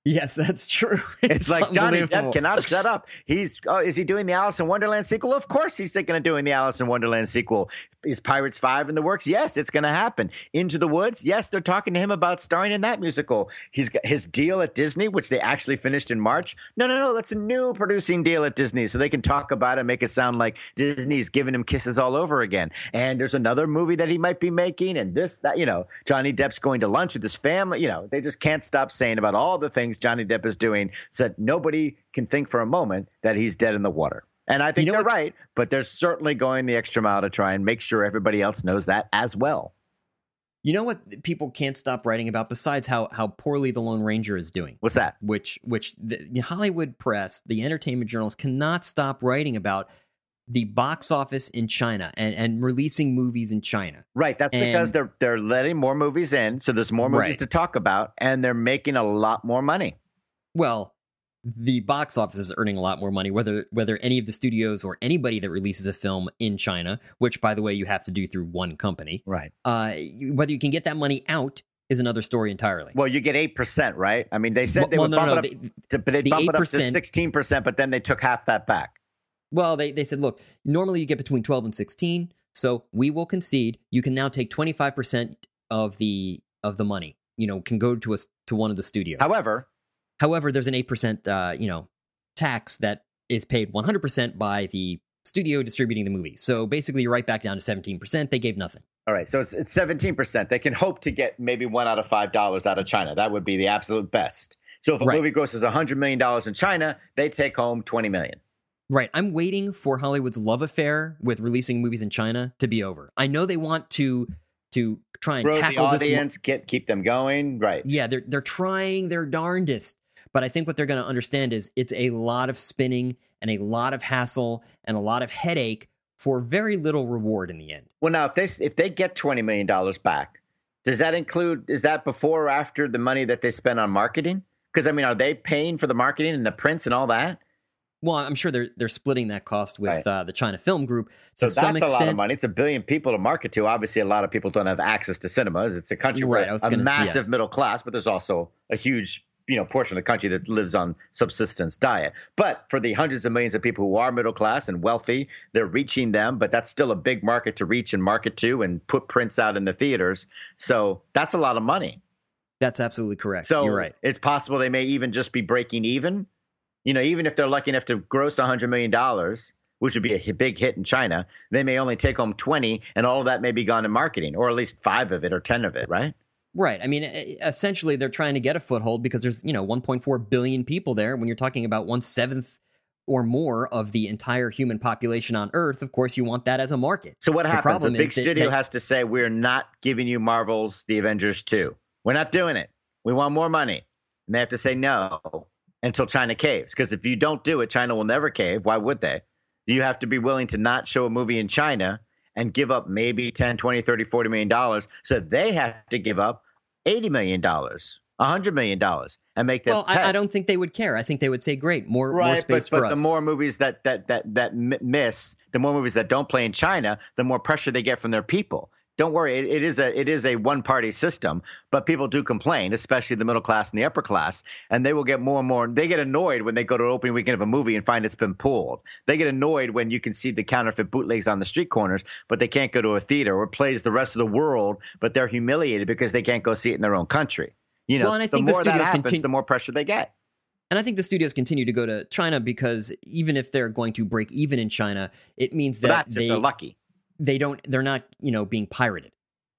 Yes, that's true. It's, it's like Johnny Depp unbelievable. cannot shut up. He's oh, is he doing the Alice in Wonderland sequel? Of course he's thinking of doing the Alice in Wonderland sequel. Is Pirates five in the works? Yes, it's going to happen. Into the Woods? Yes, they're talking to him about starring in that musical. He's got his deal at Disney, which they actually finished in March. No, no, no, that's a new producing deal at Disney, so they can talk about it, make it sound like Disney's giving him kisses all over again. And there's another movie that he might be making, and this, that, you know, Johnny Depp's going to lunch with his family. You know, they just can't stop saying about all the things Johnny Depp is doing so that nobody can think for a moment that he's dead in the water. And I think you know they're what? right, but they're certainly going the extra mile to try and make sure everybody else knows that as well. You know what people can't stop writing about besides how how poorly The Lone Ranger is doing? What's that? Which which the, the Hollywood press, the entertainment journals cannot stop writing about the box office in China and, and releasing movies in China. Right. That's and, because they're they're letting more movies in, so there's more movies right. to talk about, and they're making a lot more money. Well, the box office is earning a lot more money, whether whether any of the studios or anybody that releases a film in China, which, by the way, you have to do through one company. Right. Uh, whether you can get that money out is another story entirely. Well, you get eight percent, right? I mean, they said well, they well, would no, bump no, it up, the, to, but they the bump it up to eight percent sixteen percent, but then they took half that back. Well, they, they said, look, normally you get between twelve and sixteen, so we will concede. You can now take twenty-five percent of the of the money, you know, can go to us to one of the studios. However, However, there's an eight percent, uh, you know, tax that is paid one hundred percent by the studio distributing the movie. So basically, you're right back down to seventeen percent. They gave nothing. All right, so it's it's seventeen percent. They can hope to get maybe one out of five dollars out of China. That would be the absolute best. So if a right. movie grosses one hundred million dollars in China, they take home twenty million dollars. Right. I'm waiting for Hollywood's love affair with releasing movies in China to be over. I know they want to to try and Grow tackle the this audience, get keep them going. Right. Yeah, they're they're trying their darndest. But I think what they're going to understand is it's a lot of spinning and a lot of hassle and a lot of headache for very little reward in the end. Well, now, if they, if they get twenty million dollars back, does that include, is that before or after the money that they spend on marketing? Because, I mean, are they paying for the marketing and the prints and all that? Well, I'm sure they're they're splitting that cost with right. uh, the China Film Group. So to that's some a extent. lot of money. It's a billion people to market to. Obviously, a lot of people don't have access to cinemas. It's a country right, with a gonna, massive yeah. middle class, but there's also a huge you know portion of the country that lives on subsistence diet. But for the hundreds of millions of people who are middle class and wealthy, they're reaching them. But that's still a big market to reach and market to and put prints out in the theaters. So that's a lot of money. That's absolutely correct. So You're right. It's possible they may even just be breaking even. You know, even if they're lucky enough to gross one hundred million dollars, which would be a big hit in China, they may only take home twenty, and all of that may be gone in marketing, or at least five of it or ten of it, right? Right. I mean, essentially, they're trying to get a foothold because there's, you know, one point four billion people there. When you're talking about one-seventh or more of the entire human population on Earth, of course, you want that as a market. So what the happens? A big that, studio that, has to say, we're not giving you Marvel's The Avengers two. We're not doing it. We want more money. And they have to say no until China caves. Because if you don't do it, China will never cave. Why would they? You have to be willing to not show a movie in China and give up maybe ten, twenty, thirty, forty million dollars. So they have to give up eighty million dollars, one hundred million dollars and make that. Well, I, I don't think they would care. I think they would say, great, more, right, more space but, for but us. the more movies that, that, that, that miss, the more movies that don't play in China, the more pressure they get from their people. Don't worry, it, it is a it is a one-party system, but people do complain, especially the middle class and the upper class, and they will get more and more. They get annoyed when they go to opening weekend of a movie and find it's been pulled. They get annoyed when you can see the counterfeit bootlegs on the street corners, but they can't go to a theater, or it plays the rest of the world, but they're humiliated because they can't go see it in their own country. You know, well, and I the think more the that studios happens, continue- the more pressure they get. And I think the studios continue to go to China because even if they're going to break even in China, it means that Well, that's they, if they're lucky. They don't. They're not, you know, being pirated.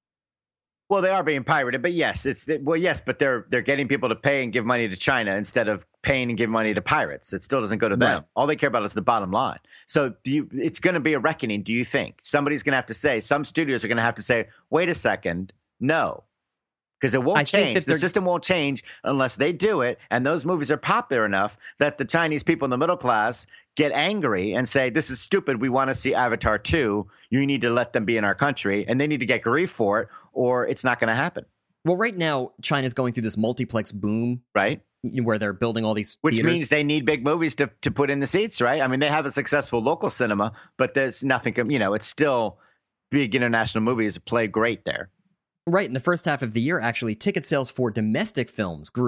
Well, they are being pirated, but yes, it's well, yes, but they're they're getting people to pay and give money to China instead of paying and give money to pirates. It still doesn't go to them. Right. All they care about is the bottom line. So do you, it's going to be a reckoning. Do you think somebody's going to have to say? Some studios are going to have to say, "Wait a second, no," because it won't I think change. that The system won't change unless they do it, and those movies are popular enough that the Chinese people in the middle class get angry and say, "This is stupid. We want to see Avatar two. You need to let them be in our country," and they need to get grief for it, or it's not going to happen. Well, right now, China's going through this multiplex boom, right? Where they're building all these Which theaters. means they need big movies to, to put in the seats, right? I mean, they have a successful local cinema, but there's nothing, you know, it's still big international movies play great there. Right. In the first half of the year, actually, ticket sales for domestic films grew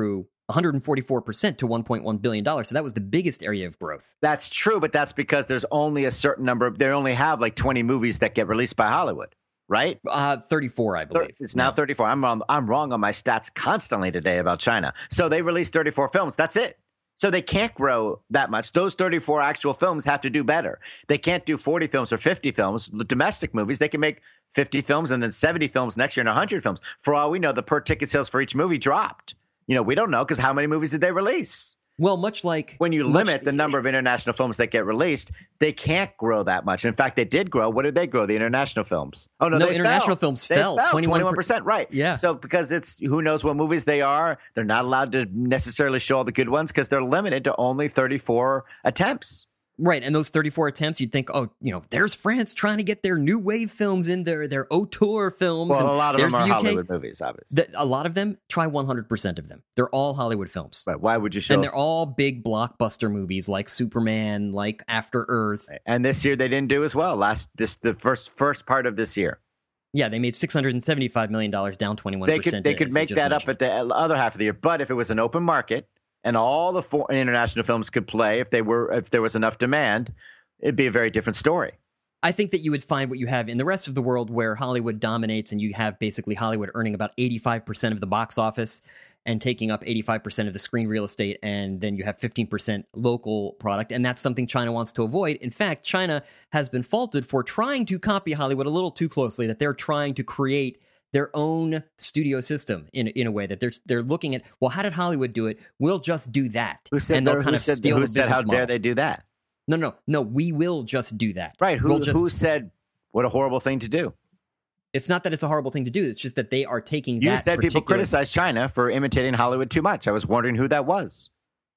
one hundred forty-four percent to one point one billion dollars. So that was the biggest area of growth. That's true, but that's because there's only a certain number of, they only have like twenty movies that get released by Hollywood, right? Uh, thirty-four, I believe. It's now no. thirty-four. I'm wrong. I'm wrong on my stats constantly today about China. So they released thirty-four films. That's it. So they can't grow that much. Those thirty-four actual films have to do better. They can't do forty films or fifty films. The domestic movies, they can make fifty films and then seventy films next year and one hundred films. For all we know, the per ticket sales for each movie dropped. You know, we don't know because how many movies did they release? Well, much like when you much, limit the number of international films that get released, they can't grow that much. In fact, they did grow. What did they grow? The international films. Oh no, no they international fell. films they fell twenty-one percent. Right. Yeah. So because it's who knows what movies they are, they're not allowed to necessarily show all the good ones because they're limited to only thirty-four attempts. Right, and those thirty-four attempts, you'd think, oh, you know, there's France trying to get their new wave films in there, their auteur films. Well, and a lot of them the are U K. Hollywood movies, obviously. The, a lot of them, try one hundred percent of them. They're all Hollywood films. But why would you show? And they're all big blockbuster movies like Superman, like After Earth. And this year they didn't do as well. Last this the first first part of this year. Yeah, they made six hundred seventy-five million dollars, down twenty-one percent. They could they could make that up at the other half of the year. But if it was an open market and all the four international films could play, if they were if there was enough demand, it'd be a very different story. I think that you would find what you have in the rest of the world where Hollywood dominates and you have basically Hollywood earning about eighty-five percent of the box office and taking up eighty-five percent of the screen real estate, and then you have fifteen percent local product, and that's something China wants to avoid. In fact, China has been faulted for trying to copy Hollywood a little too closely, that they're trying to create their own studio system in in a way that they're they're looking at, well, how did Hollywood do it? We'll just do that. Who said, and they'll who kind of said, steal who the said business how model. dare they do that? No, no, no. We will just do that. Right. Who, we'll just, who said what a horrible thing to do? It's not that it's a horrible thing to do. It's just that they are taking You that said particular... people criticize China for imitating Hollywood too much. I was wondering who that was.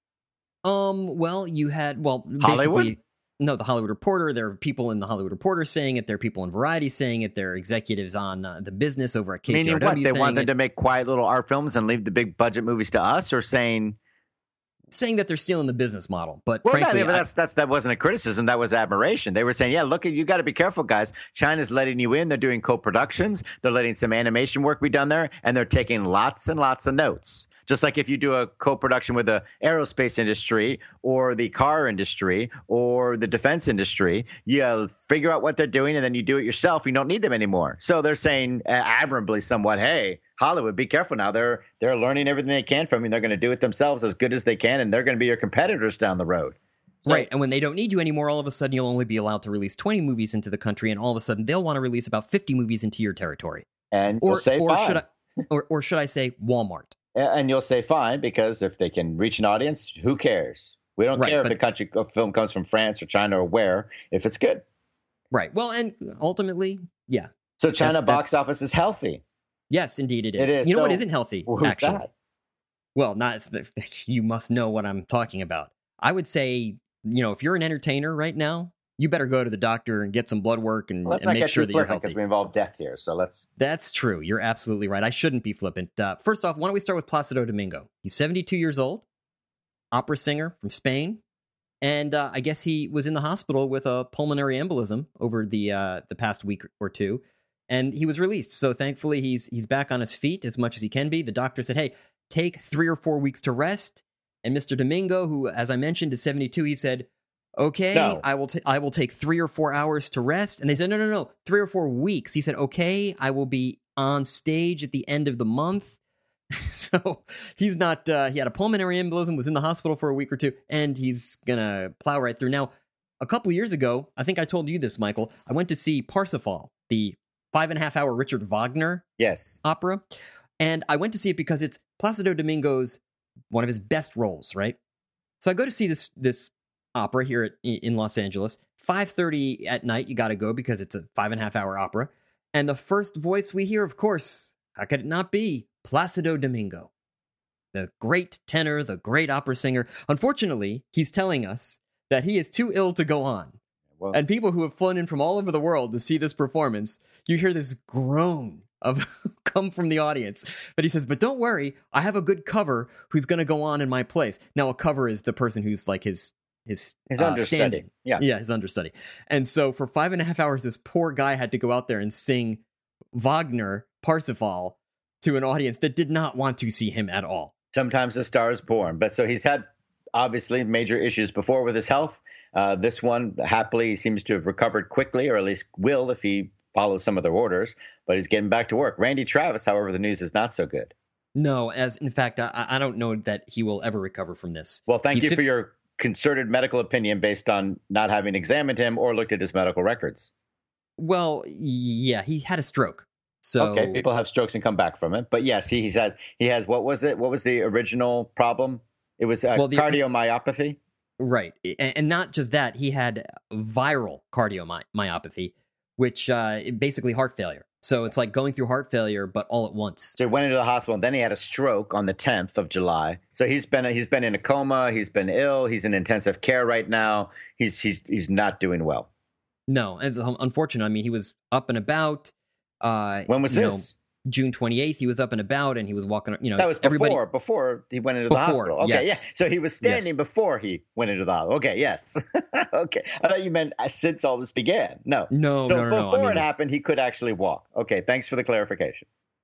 Um. Well, you had... Well, Hollywood? basically... No, the Hollywood Reporter. There are people in the Hollywood Reporter saying it. There are people in Variety saying it. There are executives on uh, The Business over at K C R W Meaning what? They want them it. to make quiet little art films and leave the big budget movies to us, or saying... Saying that they're stealing the business model. But Well, frankly... that, but I- that's, that's, that wasn't a criticism. That was admiration. They were saying, yeah, look, you got to be careful, guys. China's letting you in. They're doing co-productions. They're letting some animation work be done there, and they're taking lots and lots of notes. Just like if you do a co-production with the aerospace industry or the car industry or the defense industry, you figure out what they're doing and then you do it yourself. You don't need them anymore. So they're saying uh, admirably somewhat, hey, Hollywood, be careful now. They're they're learning everything they can from you. They're going to do it themselves as good as they can, and they're going to be your competitors down the road. So, right, and when they don't need you anymore, all of a sudden you'll only be allowed to release twenty movies into the country, and all of a sudden they'll want to release about fifty movies into your territory. And Or, you'll say or fine. should I, or, or should I say Walmart? And you'll say fine, because if they can reach an audience, who cares? We don't Right, care but- if the country a film comes from France or China or where, if it's good. Right. Well, and ultimately, yeah. So China That's- box office is healthy. Yes, indeed it is. It is. You know what So, isn't healthy, Well, who's actually? that? Well, not it's the, you must know what I'm talking about. I would say, you know, if you're an entertainer right now, you better go to the doctor and get some blood work and, Well, let's and not make get sure too that you're flippant healthy. because we involve death here. So let's. That's true. You're absolutely right. I shouldn't be flippant. Uh, first off, why don't we start with Placido Domingo? He's seventy-two years old, opera singer from Spain, and uh, I guess he was in the hospital with a pulmonary embolism over the uh, the past week or two, and he was released. So thankfully, he's he's back on his feet as much as he can be. The doctor said, "Hey, take three or four weeks to rest." And Mister Domingo, who, as I mentioned, is seventy-two, he said, "Okay, No. I will. T- I will take three or four hours to rest." And they said, "No, no, no, three or four weeks." He said, "Okay, I will be on stage at the end of the month." So he's not. Uh, he had a pulmonary embolism, was in the hospital for a week or two, and he's gonna plow right through. Now, a couple of years ago, I think I told you this, Michael. I went to see Parsifal, the five and a half hour Richard Wagner Yes. opera, and I went to see it because it's Placido Domingo's one of his best roles, right? So I go to see this this opera here at, in Los Angeles. five thirty at night, you got to go because it's a five and a half hour opera. And the first voice we hear, of course, how could it not be? Placido Domingo, the great tenor, the great opera singer. Unfortunately, he's telling us that he is too ill to go on. Well, And people who have flown in from all over the world to see this performance, you hear this groan of come from the audience. But he says, but don't worry, I have a good cover who's going to go on in my place. Now, a cover is the person who's like his his, his uh, understudy. stand-in. Yeah. Yeah, his understudy. And so for five and a half hours, this poor guy had to go out there and sing Wagner, Parsifal, to an audience that did not want to see him at all. Sometimes a star is born. But so he's had obviously major issues before with his health. Uh, this one, happily, he seems to have recovered quickly, or at least will if he follows some of their orders. But he's getting back to work. Randy Travis, however, the news is not so good. No, as in fact, I, I don't know that he will ever recover from this. Well, thank He's you fif- for your concerted medical opinion based on not having examined him or looked at his medical records. Well, yeah, he had a stroke. So Okay, people have strokes and come back from it. But yes, he, he has, he has, what was it? What was the original problem? It was uh, Well, the- cardiomyopathy. Right. And, and not just that, he had viral cardiomyopathy, which uh, basically heart failure. So it's like going through heart failure, but all at once. So he went into the hospital, and then he had a stroke on the tenth of July. So he's been he's been in a coma. He's been ill. He's in intensive care right now. He's he's he's not doing well. No, it's unfortunate. I mean, he was up and about. Uh, When was you know, this? June twenty-eighth. He was up and about, and he was walking. You know, That was everybody. before before he went into Before, the hospital. Okay, yes. yeah. So he was standing Yes. before he went into the hospital. Okay, yes. Okay, I thought you meant uh, since all this began. No, No, So no, no, no. before I mean, it happened, he could actually walk. Okay, thanks for the clarification.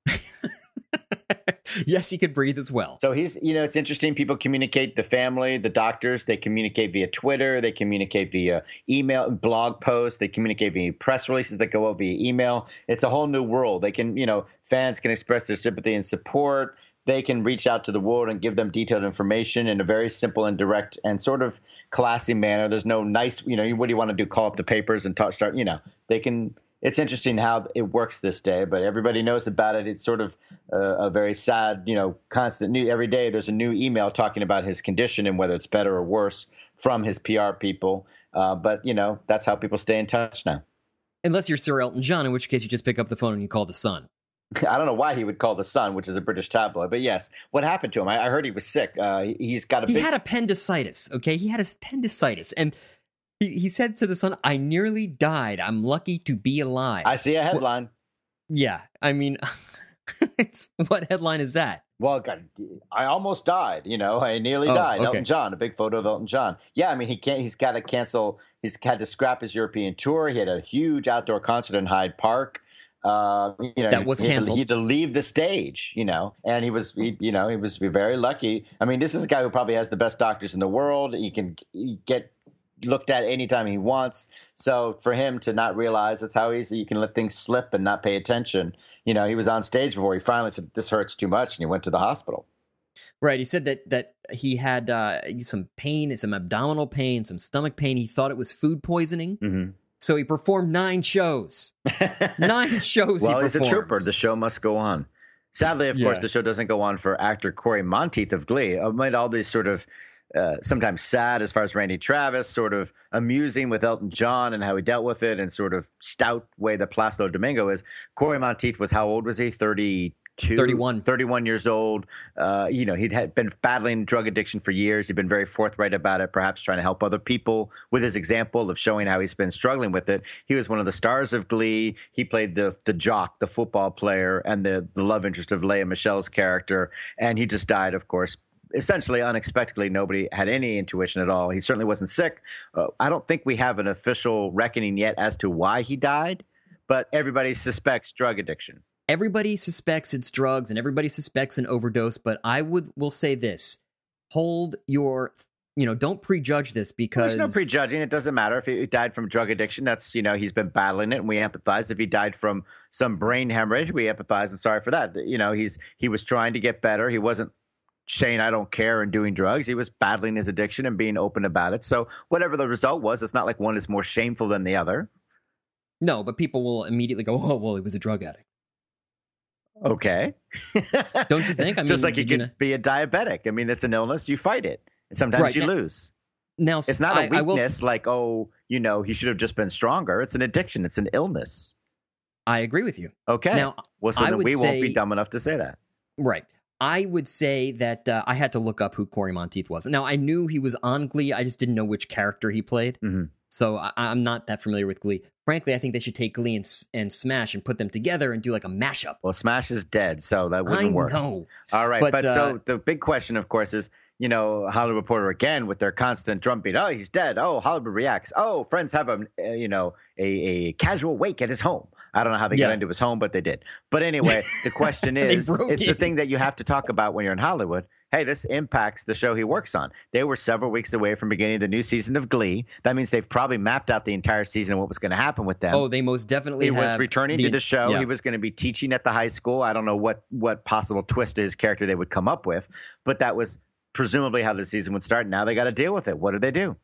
yes, he could breathe as well. So he's, you know, it's interesting. People communicate, the family, the doctors, they communicate via Twitter, they communicate via email, blog posts, they communicate via press releases that go out via email. It's a whole new world. They can, you know, fans can express their sympathy and support. They can reach out to the world and give them detailed information in a very simple and direct and sort of classy manner. There's no nice, you know, what do you want to do? Call up the papers and talk, start, you know, they can. It's interesting how it works this day, but everybody knows about it. It's sort of a, a very sad, you know, constant new. Every day there's a new email talking about his condition and whether it's better or worse from his P R people. Uh, but, you know, that's how people stay in touch now. Unless you're Sir Elton John, in which case you just pick up the phone and you call the Sun. I don't know why he would call the Sun, which is a British tabloid. But yes, what happened to him? I, I heard he was sick. Uh, he, he's got a He big... had appendicitis, okay? He had appendicitis. And he, he said to the Sun, I nearly died. I'm lucky to be alive. I see a headline. Well, yeah, I mean, it's, what headline is that? Well, God, I almost died. You know, I nearly Oh, died. okay. Elton John, a big photo of Elton John. Yeah, I mean, he can't. He's got to cancel. He's had to scrap his European tour. He had a huge outdoor concert in Hyde Park. Uh, you know, That was he had to- canceled. He had to leave the stage. You know, and he was, he, you know, he was very lucky. I mean, this is a guy who probably has the best doctors in the world. He can get looked at anytime he wants. So for him to not realize that's how easy you can let things slip and not pay attention. You know, he was on stage before he finally said, this hurts too much. And he went to the hospital. Right, he said that that he had uh, some pain, some abdominal pain, some stomach pain. He thought it was food poisoning. Mm-hmm. So he performed nine shows. Nine shows Well, he he's a performs. trooper. The show must go on. Sadly, of course, Yeah. the show doesn't go on for actor Corey Monteith of Glee. Amid all these sort of uh, sometimes sad as far as Randy Travis, sort of amusing with Elton John and how he dealt with it, and sort of stout way that Placido Domingo is. Corey Monteith was, how old was he? thirty-two thirty-one. thirty-one years old. Uh, you know, he'd had been battling drug addiction for years. He'd been very forthright about it, perhaps trying to help other people with his example of showing how he's been struggling with it. He was one of the stars of Glee. He played the the jock, the football player, and the, the love interest of Leia Michelle's character. And he just died, of course, essentially unexpectedly. Nobody had any intuition at all. He certainly wasn't sick. Uh, I don't think we have an official reckoning yet as to why he died, but everybody suspects drug addiction. Everybody suspects it's drugs and everybody suspects an overdose, but I would will say this. Hold your, you know, don't prejudge this because There's no prejudging. It doesn't matter if he died from drug addiction. That's, you know, he's been battling it and we empathize. If he died from some brain hemorrhage, we empathize and sorry for that. You know, he's he was trying to get better. He wasn't saying I don't care and doing drugs. He was battling his addiction and being open about it. So whatever the result was, it's not like one is more shameful than the other. No, but people will immediately go, oh, well, he was a drug addict. Okay. Don't you think? I mean, just like you did you could know- be a diabetic. I mean, it's an illness. You fight it. And sometimes Right. you Now- lose. Now, It's not a I- I will s- weakness like, oh, you know, he should have just been stronger. It's an addiction. It's an illness. I agree with you. Okay. Now, well, so I then would we won't say- be dumb enough to say that. Right. I would say that uh, I had to look up who Corey Monteith was. Now, I knew he was on Glee. I just didn't know which character he played. Mhm. So I, I'm not that familiar with Glee. Frankly, I think they should take Glee and, S- and Smash and put them together and do like a mashup. Well, Smash is dead, so that wouldn't I work. know. All right. But, But, uh, so the big question, of course, is, you know, Hollywood Reporter again with their constant drumbeat. Oh, he's dead. Oh, Hollywood reacts. Oh, Friends have a, uh, you know, a, a casual wake at his home. I don't know how they Yeah. got into his home, but they did. But anyway, the question is, broke it's the in. thing that you have to talk about when you're in Hollywood. Hey, this impacts the show he works on. They were several weeks away from beginning the new season of Glee. That means they've probably mapped out the entire season and what was going to happen with them. Oh, they most definitely He was have returning the- to the show. yeah. He was going to be teaching at the high school. I don't know what what possible twist to his character they would come up with, but that was presumably how the season would start. Now they got to deal with it. What do they do?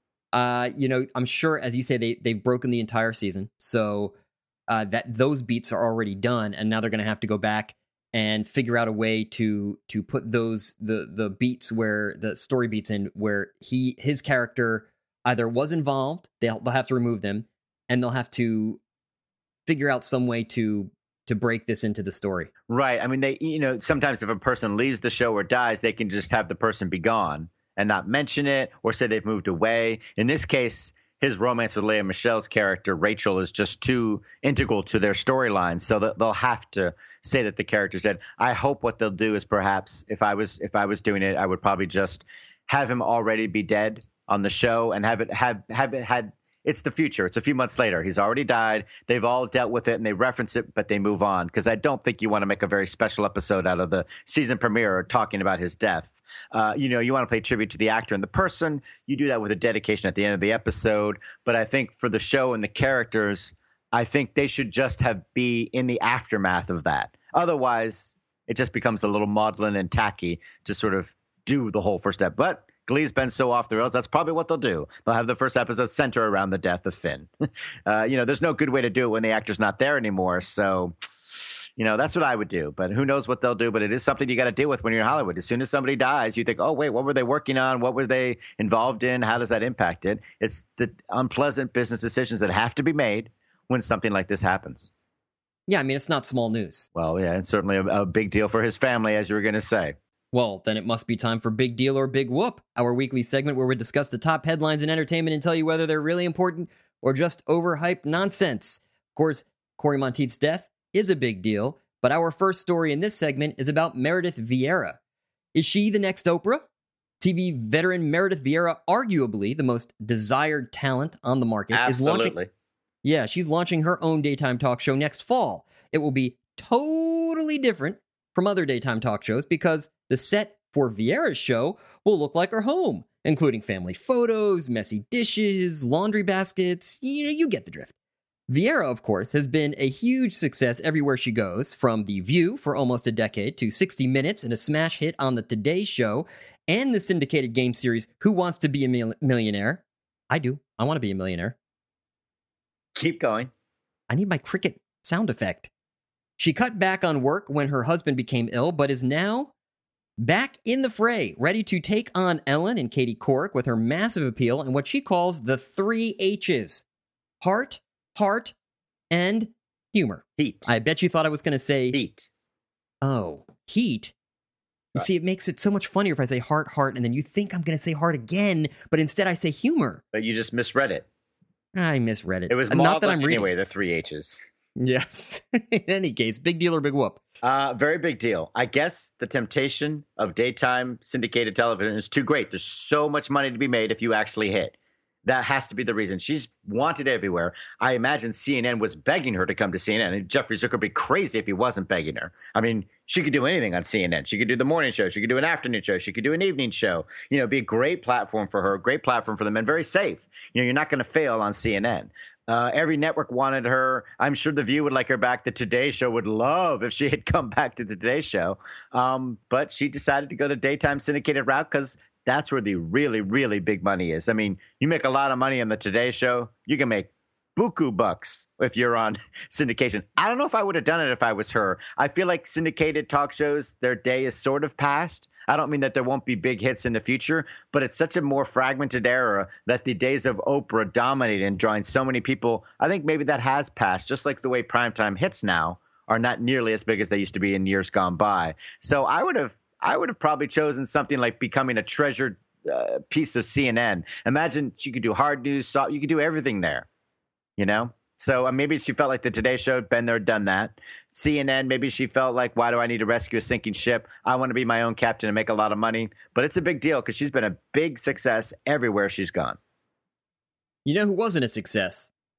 Uh, you know, I'm sure, as you say, they they've broken the entire season, so uh, that those beats are already done, and now they're going to have to go back and figure out a way to to put those the the beats where the story beats in where he his character either was involved. They'll they'll have to remove them, and they'll have to figure out some way to to break this into the story. Right. I mean, they, you know, sometimes if a person leaves the show or dies, they can just have the person be gone and not mention it or say they've moved away. In this case, his romance with Lea Michelle's character, Rachel, is just too integral to their storyline. So that they'll have to say that the character's dead. I hope what they'll do is perhaps if I was if I was doing it, I would probably just have him already be dead on the show and have it have have it had it's the future. It's a few months later. He's already died. They've all dealt with it and they reference it, but they move on. Because I don't think you want to make a very special episode out of the season premiere talking about his death. Uh, you know, you want to pay tribute to the actor and the person. You do that with a dedication at the end of the episode. But I think for the show and the characters, I think they should just have be in the aftermath of that. Otherwise, it just becomes a little maudlin and tacky to sort of do the whole first step. But Glee's been so off the rails, that's probably what they'll do. They'll have the first episode center around the death of Finn. uh, you know, there's no good way to do it when the actor's not there anymore. So, you know, that's what I would do. But who knows what they'll do. But it is something you got to deal with when you're in Hollywood. As soon as somebody dies, you think, oh, wait, what were they working on? What were they involved in? How does that impact it? It's the unpleasant business decisions that have to be made when something like this happens. Yeah, I mean, it's not small news. Well, yeah, it's certainly a, a big deal for his family, as you were going to say. Well, then it must be time for Big Deal or Big Whoop, our weekly segment where we discuss the top headlines in entertainment and tell you whether they're really important or just overhyped nonsense. Of course, Corey Monteith's death is a big deal, but our first story in this segment is about Meredith Vieira. Is she the next Oprah? T V veteran Meredith Vieira, arguably the most desired talent on the market, Absolutely. is launching. Yeah, she's launching her own daytime talk show next fall. It will be totally different from other daytime talk shows because the set for Vieira's show will look like her home, including family photos, messy dishes, laundry baskets. You know, you get the drift. Vieira, of course, has been a huge success everywhere she goes, from The View for almost a decade to sixty minutes and a smash hit on The Today Show and the syndicated game series Who Wants to Be a Mil- Millionaire? I do. I want to be a millionaire. Keep going. I need my cricket sound effect. She cut back on work when her husband became ill, but is now back in the fray, ready to take on Ellen and Katie Couric with her massive appeal and what she calls the three H's. Heart, heart, and humor. Heat. I bet you thought I was going to say... Heat. Oh, heat? You see, it makes it so much funnier if I say heart, heart, and then you think I'm going to say heart again, but instead I say humor. But you just misread it. I misread it. It was Not that I'm reading. Anyway, the three H's. Yes. In any case, big deal or big whoop? Uh, very big deal. I guess the temptation of daytime syndicated television is too great. There's so much money to be made if you actually hit. That has to be the reason. She's wanted everywhere. I imagine C N N was begging her to come to C N N, and Jeffrey Zucker would be crazy if he wasn't begging her. I mean, she could do anything on C N N. She could do the morning show. She could do an afternoon show. She could do an evening show. You know, be a great platform for her, great platform for them, and very safe. You know, you're not going to fail on C N N. Uh, every network wanted her. I'm sure The View would like her back. The Today Show would love if she had come back to the Today Show. Um, but she decided to go the daytime syndicated route because that's where the really, really big money is. I mean, you make a lot of money on the Today Show. You can make buku bucks if you're on syndication. I don't know if I would have done it if I was her. I feel like syndicated talk shows, their day is sort of past. I don't mean that there won't be big hits in the future, but it's such a more fragmented era that the days of Oprah dominating and drawing so many people, I think maybe that has passed, just like the way primetime hits now are not nearly as big as they used to be in years gone by. So I would have I would have probably chosen something like becoming a treasured uh, piece of C N N. Imagine you could do hard news, soft, you could do everything there, you know? So uh, maybe she felt like the Today Show had been there, done that. C N N, maybe she felt like, why do I need to rescue a sinking ship? I want to be my own captain and make a lot of money. But it's a big deal because she's been a big success everywhere she's gone. You know who wasn't a success?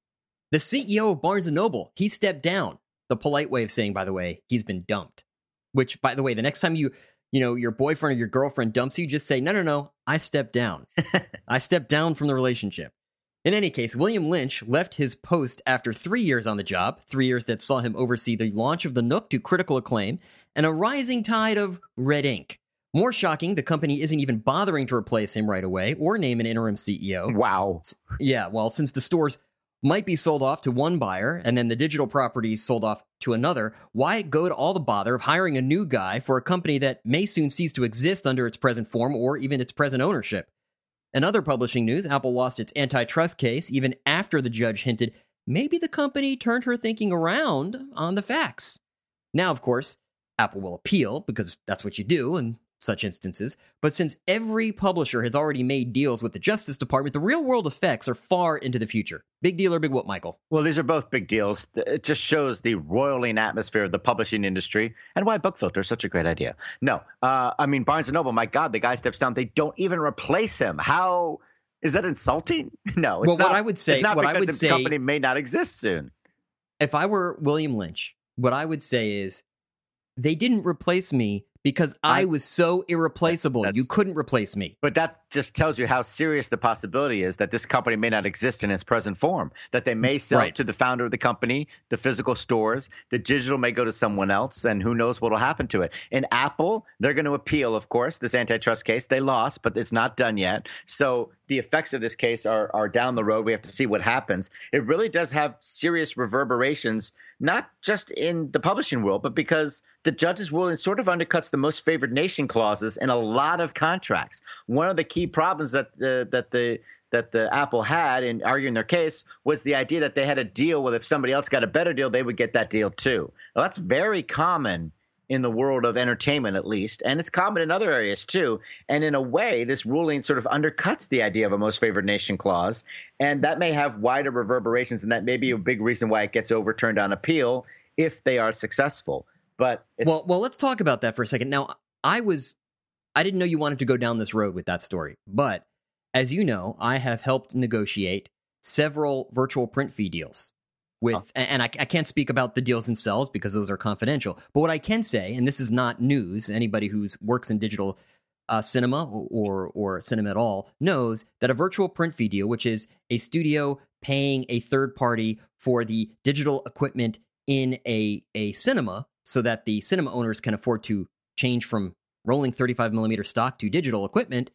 The C E O of Barnes and Noble, he stepped down. The polite way of saying, by the way, he's been dumped. Which, by the way, the next time you, you know, your boyfriend or your girlfriend dumps you, just say, no, no, no, I stepped down. I stepped down from the relationship. In any case, William Lynch left his post after three years on the job, three years that saw him oversee the launch of the Nook to critical acclaim and a rising tide of red ink. More shocking, the company isn't even bothering to replace him right away or name an interim C E O. Wow. Yeah, well, since the stores might be sold off to one buyer and then the digital properties sold off to another, why go to all the bother of hiring a new guy for a company that may soon cease to exist under its present form or even its present ownership? In other publishing news, Apple lost its antitrust case even after the judge hinted maybe the company turned her thinking around on the facts. Now, of course, Apple will appeal because that's what you do in such instances. But since every publisher has already made deals with the Justice Department, the real-world effects are far into the future. Big deal or big what, Michael? Well, these are both big deals. It just shows the roiling atmosphere of the publishing industry and why Book Filter is such a great idea. No, uh, I mean, Barnes and Noble, my God, the guy steps down. They don't even replace him. How is that insulting? No, it's well, not. What I would say, it's not what because I would the say, company may not exist soon. If I were William Lynch, what I would say is they didn't replace me because I, I was so irreplaceable. You couldn't replace me. But that just tells you how serious the possibility is that this company may not exist in its present form, that they may sell right. to the founder of the company, the physical stores, the digital may go to someone else, and who knows what will happen to it. In Apple, they're going to appeal, of course, this antitrust case. They lost, but it's not done yet. So the effects of this case are, are down the road. We have to see what happens. It really does have serious reverberations, not just in the publishing world, but because the judge's ruling sort of undercuts the most favored nation clauses in a lot of contracts. One of the key problems that the, that the that the Apple had in arguing their case was the idea that they had a deal with if somebody else got a better deal, they would get that deal too. Now, that's very common in the world of entertainment, at least, and it's common in other areas too. And in a way, this ruling sort of undercuts the idea of a most favored nation clause, and that may have wider reverberations, and that may be a big reason why it gets overturned on appeal if they are successful. But it's- well, well, let's talk about that for a second. Now, I was, I didn't know you wanted to go down this road with that story, but as you know, I have helped negotiate several virtual print fee deals. With oh. and I, I can't speak about the deals themselves because those are confidential. But what I can say, and this is not news, anybody who works in digital uh, cinema or or cinema at all knows that a virtual print fee deal, which is a studio paying a third party for the digital equipment in a a cinema, so that the cinema owners can afford to change from rolling thirty-five millimeter stock to digital equipment,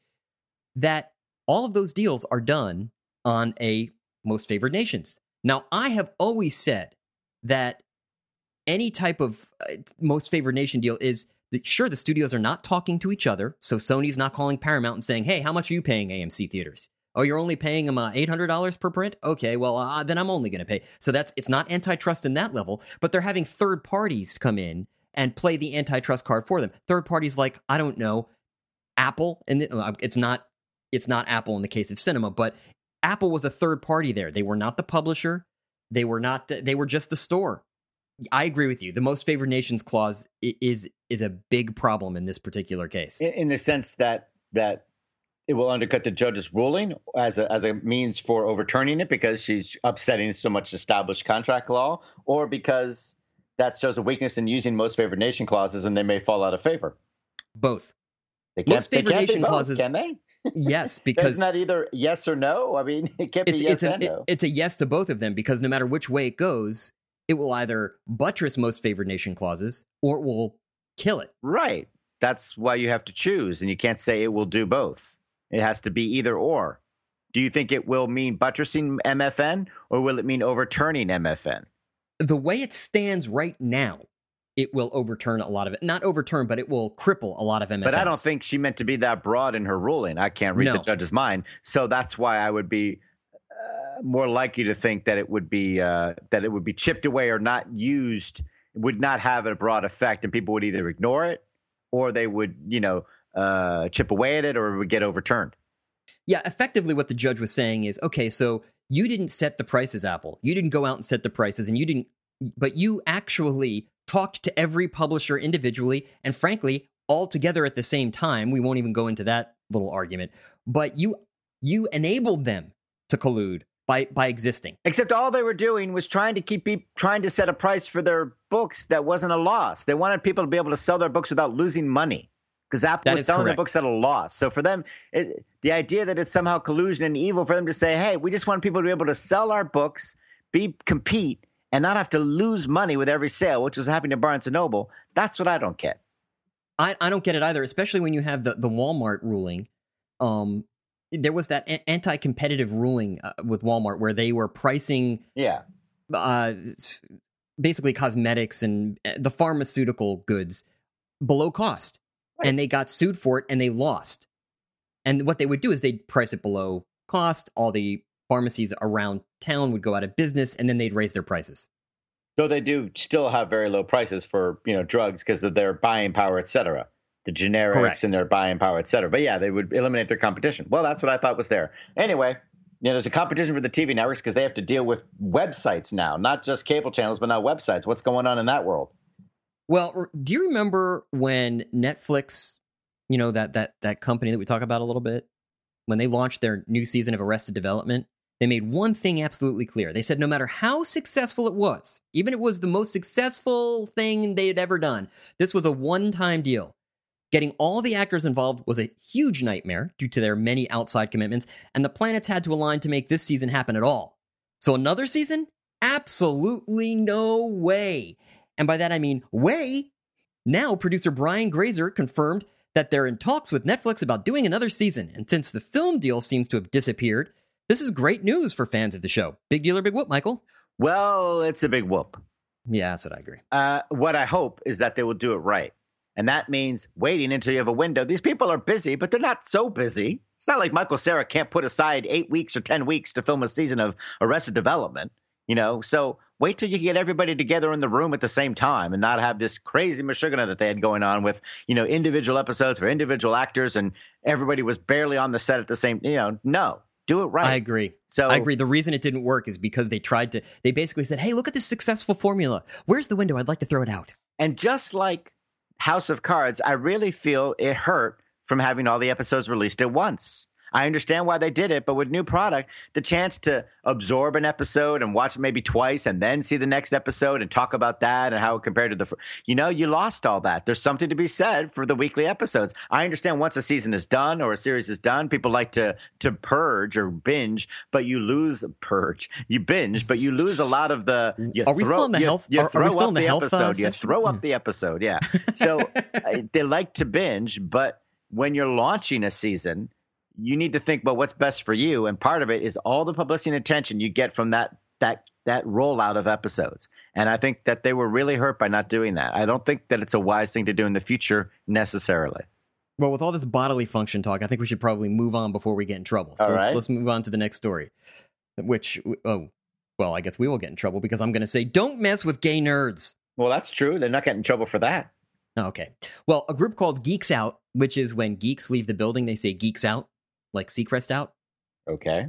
that all of those deals are done on a most favored nations. Now, I have always said that any type of uh, most favored nation deal is that, sure, the studios are not talking to each other. So Sony's not calling Paramount and saying, hey, how much are you paying A M C theaters? Oh, you're only paying them uh, eight hundred dollars per print? Okay, well, uh, then I'm only going to pay. So that's it's not antitrust in that level, but they're having third parties come in and play the antitrust card for them. Third parties like, I don't know, Apple. And uh, it's not it's not Apple in the case of cinema, but Apple was a third party there. They were not the publisher. They were not. They were just the store. I agree with you. The most favored nations clause is is a big problem in this particular case. In, in the sense that that it will undercut the judge's ruling as a as a means for overturning it because she's upsetting so much established contract law, or because that shows a weakness in using most favored nation clauses and they may fall out of favor. Both. They can't, most favored they can't nation both, clauses. Can they? Yes, because it's not either yes or no. I mean, it can't be it's, yes it's a, and it, no. It's a yes to both of them because no matter which way it goes, it will either buttress most favored nation clauses or it will kill it. Right. That's why you have to choose, and you can't say it will do both. It has to be either or. Do you think it will mean buttressing M F N or will it mean overturning M F N? The way it stands right now, it will overturn a lot of it. Not overturn, but it will cripple a lot of M F Ns. But I don't think she meant to be that broad in her ruling. I can't read no. the judge's mind. So that's why I would be uh, more likely to think that it would be uh, that it would be chipped away or not used, would not have a broad effect, and people would either ignore it or they would, you know, uh, chip away at it, or it would get overturned. Yeah, effectively what the judge was saying is, okay, so you didn't set the prices, Apple. You didn't go out and set the prices, and you didn't, but you actually talked to every publisher individually, and frankly, all together at the same time. We won't even go into that little argument, but you you enabled them to collude by by existing. Except all they were doing was trying to keep trying to set a price for their books that wasn't a loss. They wanted people to be able to sell their books without losing money, because Apple That was is selling their correct. books at a loss. So for them, it, the idea that it's somehow collusion and evil for them to say, hey, we just want people to be able to sell our books, be compete, and not have to lose money with every sale, which was happening to Barnes and Noble. That's what I don't get. I, I don't get it either, especially when you have the, the Walmart ruling. Um, there was that a- anti-competitive ruling uh, with Walmart where they were pricing Yeah. uh, basically cosmetics and uh, the pharmaceutical goods below cost. Right. And they got sued for it and they lost. And what they would do is they'd price it below cost. All the pharmacies around town would go out of business, and then they'd raise their prices. Though they do still have very low prices for, you know, drugs because of their buying power, et cetera. The generics Correct. and their buying power, et cetera. But yeah, they would eliminate their competition. Well, that's what I thought was there. Anyway, you know, there's a competition for the T V networks because they have to deal with websites now, not just cable channels, but now websites. What's going on in that world? Well, r- do you remember when Netflix, you know, that that that company that we talk about a little bit, when they launched their new season of Arrested Development, they made one thing absolutely clear. They said no matter how successful it was, even if it was the most successful thing they had ever done, this was a one-time deal. Getting all the actors involved was a huge nightmare due to their many outside commitments, and the planets had to align to make this season happen at all. So another season? Absolutely no way. And by that I mean way. Now producer Brian Grazer confirmed that they're in talks with Netflix about doing another season, and since the film deal seems to have disappeared, this is great news for fans of the show. Big deal or big whoop, Michael? Well, it's a big whoop. Yeah, that's what I agree. Uh, what I hope is that they will do it right. And that means waiting until you have a window. These people are busy, but they're not so busy. It's not like Michael Cera can't put aside eight weeks or ten weeks to film a season of Arrested Development, you know? So wait till you get everybody together in the room at the same time and not have this crazy mashugana that they had going on with, you know, individual episodes for individual actors and everybody was barely on the set at the same, you know, no. Do it right. I agree. So I agree. The reason it didn't work is because they tried to, they basically said, hey, look at this successful formula. Where's the window? I'd like to throw it out. And just like House of Cards, I really feel it hurt from having all the episodes released at once. I understand why they did it, but with new product, the chance to absorb an episode and watch it maybe twice and then see the next episode and talk about that and how it compared to the, you know, you lost all that. There's something to be said for the weekly episodes. I understand once a season is done or a series is done, people like to to purge or binge, but you lose purge, you binge, but you lose a lot of the. You Are we throw, still in the you, health? You Are, throw are we still up in the, the health episode. uh, You section? throw up the episode. Yeah. So uh, they like to binge, but when you're launching a season, you need to think about what's best for you. And part of it is all the publicity and attention you get from that that that rollout of episodes. And I think that they were really hurt by not doing that. I don't think that it's a wise thing to do in the future necessarily. Well, with all this bodily function talk, I think we should probably move on before we get in trouble. So All let's, right. let's move on to the next story, which, oh, well, I guess we will get in trouble because I'm going to say, don't mess with gay nerds. Well, that's true. They're not getting in trouble for that. Okay. Well, a group called Geeks Out, which is when geeks leave the building, they say Geeks Out, like Seacrest out. Okay.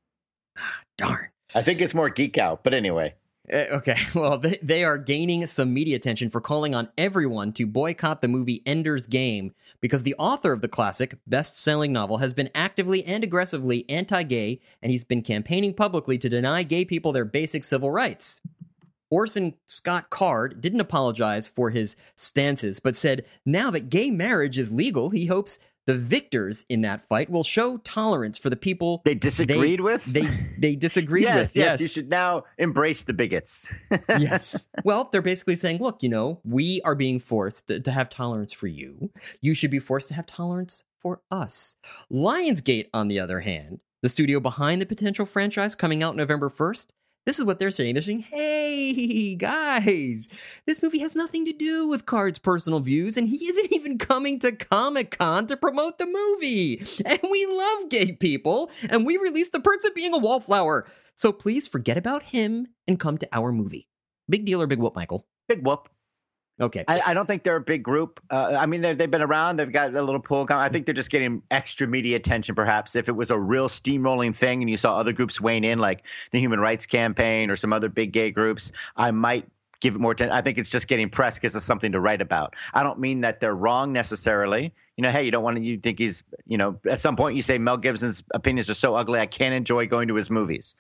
Darn. I think it's more geek out, but anyway. Uh, okay, well, they, they are gaining some media attention for calling on everyone to boycott the movie Ender's Game because the author of the classic, best-selling novel has been actively and aggressively anti-gay, and he's been campaigning publicly to deny gay people their basic civil rights. Orson Scott Card didn't apologize for his stances, but said now that gay marriage is legal, he hopes the victors in that fight will show tolerance for the people They disagreed they, with? They they disagreed yes, with. yes, Yes, you should now embrace the bigots. yes. Well, they're basically saying, look, you know, we are being forced to, to have tolerance for you. You should be forced to have tolerance for us. Lionsgate, on the other hand, the studio behind the potential franchise coming out November first, this is what they're saying. They're saying, hey, guys, this movie has nothing to do with Card's personal views, and he isn't even coming to Comic-Con to promote the movie. And we love gay people, and we released The Perks of Being a Wallflower. So please forget about him and come to our movie. Big deal or big whoop, Michael? Big whoop. Okay. I, I don't think they're a big group. Uh, I mean, they've been around. They've got a little pull. I think they're just getting extra media attention, perhaps. If it was a real steamrolling thing and you saw other groups weighing in, like the Human Rights Campaign or some other big gay groups, I might give it more attention. I think it's just getting press because it's something to write about. I don't mean that they're wrong necessarily. You know, hey, you don't want to, you think he's, you know, at some point you say Mel Gibson's opinions are so ugly, I can't enjoy going to his movies.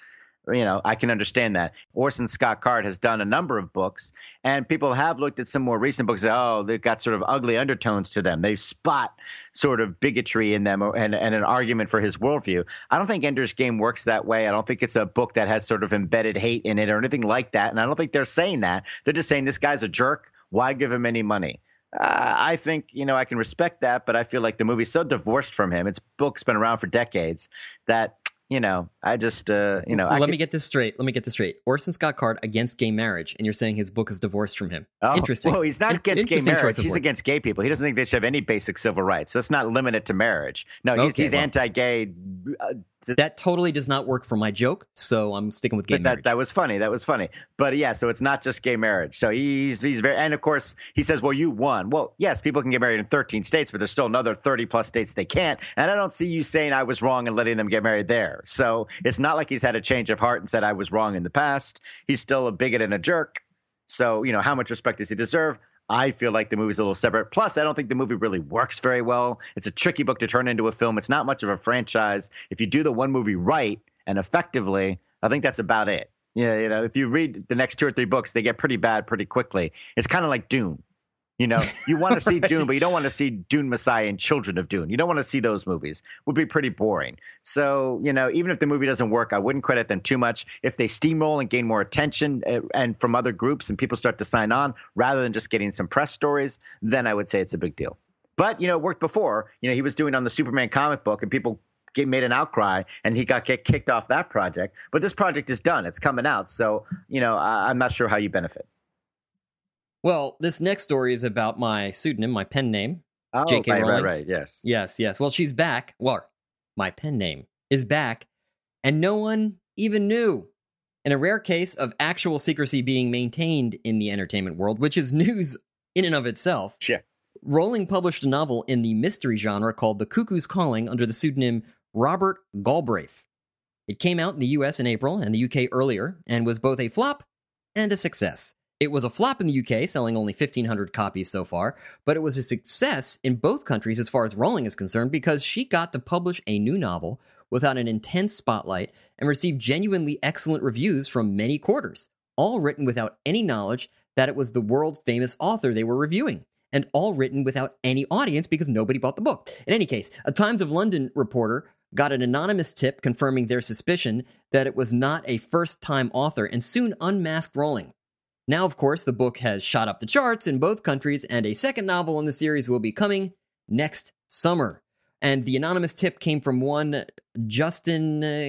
You know, I can understand that. Orson Scott Card has done a number of books, and people have looked at some more recent books. Oh, they've got sort of ugly undertones to them. They spot sort of bigotry in them and, and an argument for his worldview. I don't think Ender's Game works that way. I don't think it's a book that has sort of embedded hate in it or anything like that. And I don't think they're saying that. They're just saying this guy's a jerk. Why give him any money? Uh, I think, you know, I can respect that, but I feel like the movie's so divorced from him. Its book's been around for decades that, you know, I just, uh, you know. Well, I let could, me get this straight. Let me get this straight. Orson Scott Card against gay marriage, and you're saying his book is divorced from him. Oh, interesting. Well, he's not In- against gay interesting marriage. choice of He's word. against gay people. He doesn't think they should have any basic civil rights. That's not limited to marriage. No, he's, Okay, he's well. anti-gay. Uh, That totally does not work for my joke, so I'm sticking with gay But marriage. that, that was funny. That was funny. But yeah, so it's not just gay marriage. So he's he's very, and of course he says, well, you won. Well, yes, people can get married in thirteen states, but there's still another thirty plus states they can't. And I don't see you saying I was wrong and letting them get married there. So it's not like he's had a change of heart and said I was wrong in the past. He's still a bigot and a jerk. So, you know, how much respect does he deserve? I feel like the movie's a little separate. Plus, I don't think the movie really works very well. It's a tricky book to turn into a film. It's not much of a franchise. If you do the one movie right and effectively, I think that's about it. Yeah, you know, if you read the next two or three books, they get pretty bad pretty quickly. It's kind of like Dune. You know, you want to see Right. Dune, but you don't want to see Dune Messiah and Children of Dune. You don't want to see those movies. Would be pretty boring. So, you know, even if the movie doesn't work, I wouldn't credit them too much. If they steamroll and gain more attention uh, and from other groups and people start to sign on rather than just getting some press stories, then I would say it's a big deal. But, you know, it worked before. You know, he was doing on the Superman comic book and people get, made an outcry and he got get kicked off that project. But this project is done. It's coming out. So, you know, I, I'm not sure how you benefit. Well, this next story is about my pseudonym, my pen name. Oh, J K right, Rowling. right, right. Yes. Yes, yes. Well, she's back. Well, my pen name is back, and no one even knew. In a rare case of actual secrecy being maintained in the entertainment world, which is news in and of itself, Yeah. Rowling published a novel in the mystery genre called The Cuckoo's Calling under the pseudonym Robert Galbraith. It came out in the U S in April and the U K earlier, and was both a flop and a success. It was a flop in the U K, selling only fifteen hundred copies so far, but it was a success in both countries as far as Rowling is concerned because she got to publish a new novel without an intense spotlight and received genuinely excellent reviews from many quarters, all written without any knowledge that it was the world-famous author they were reviewing, and all written without any audience because nobody bought the book. In any case, a Times of London reporter got an anonymous tip confirming their suspicion that it was not a first-time author and soon unmasked Rowling. Now, of course, the book has shot up the charts in both countries, and a second novel in the series will be coming next summer. And the anonymous tip came from one Justin uh,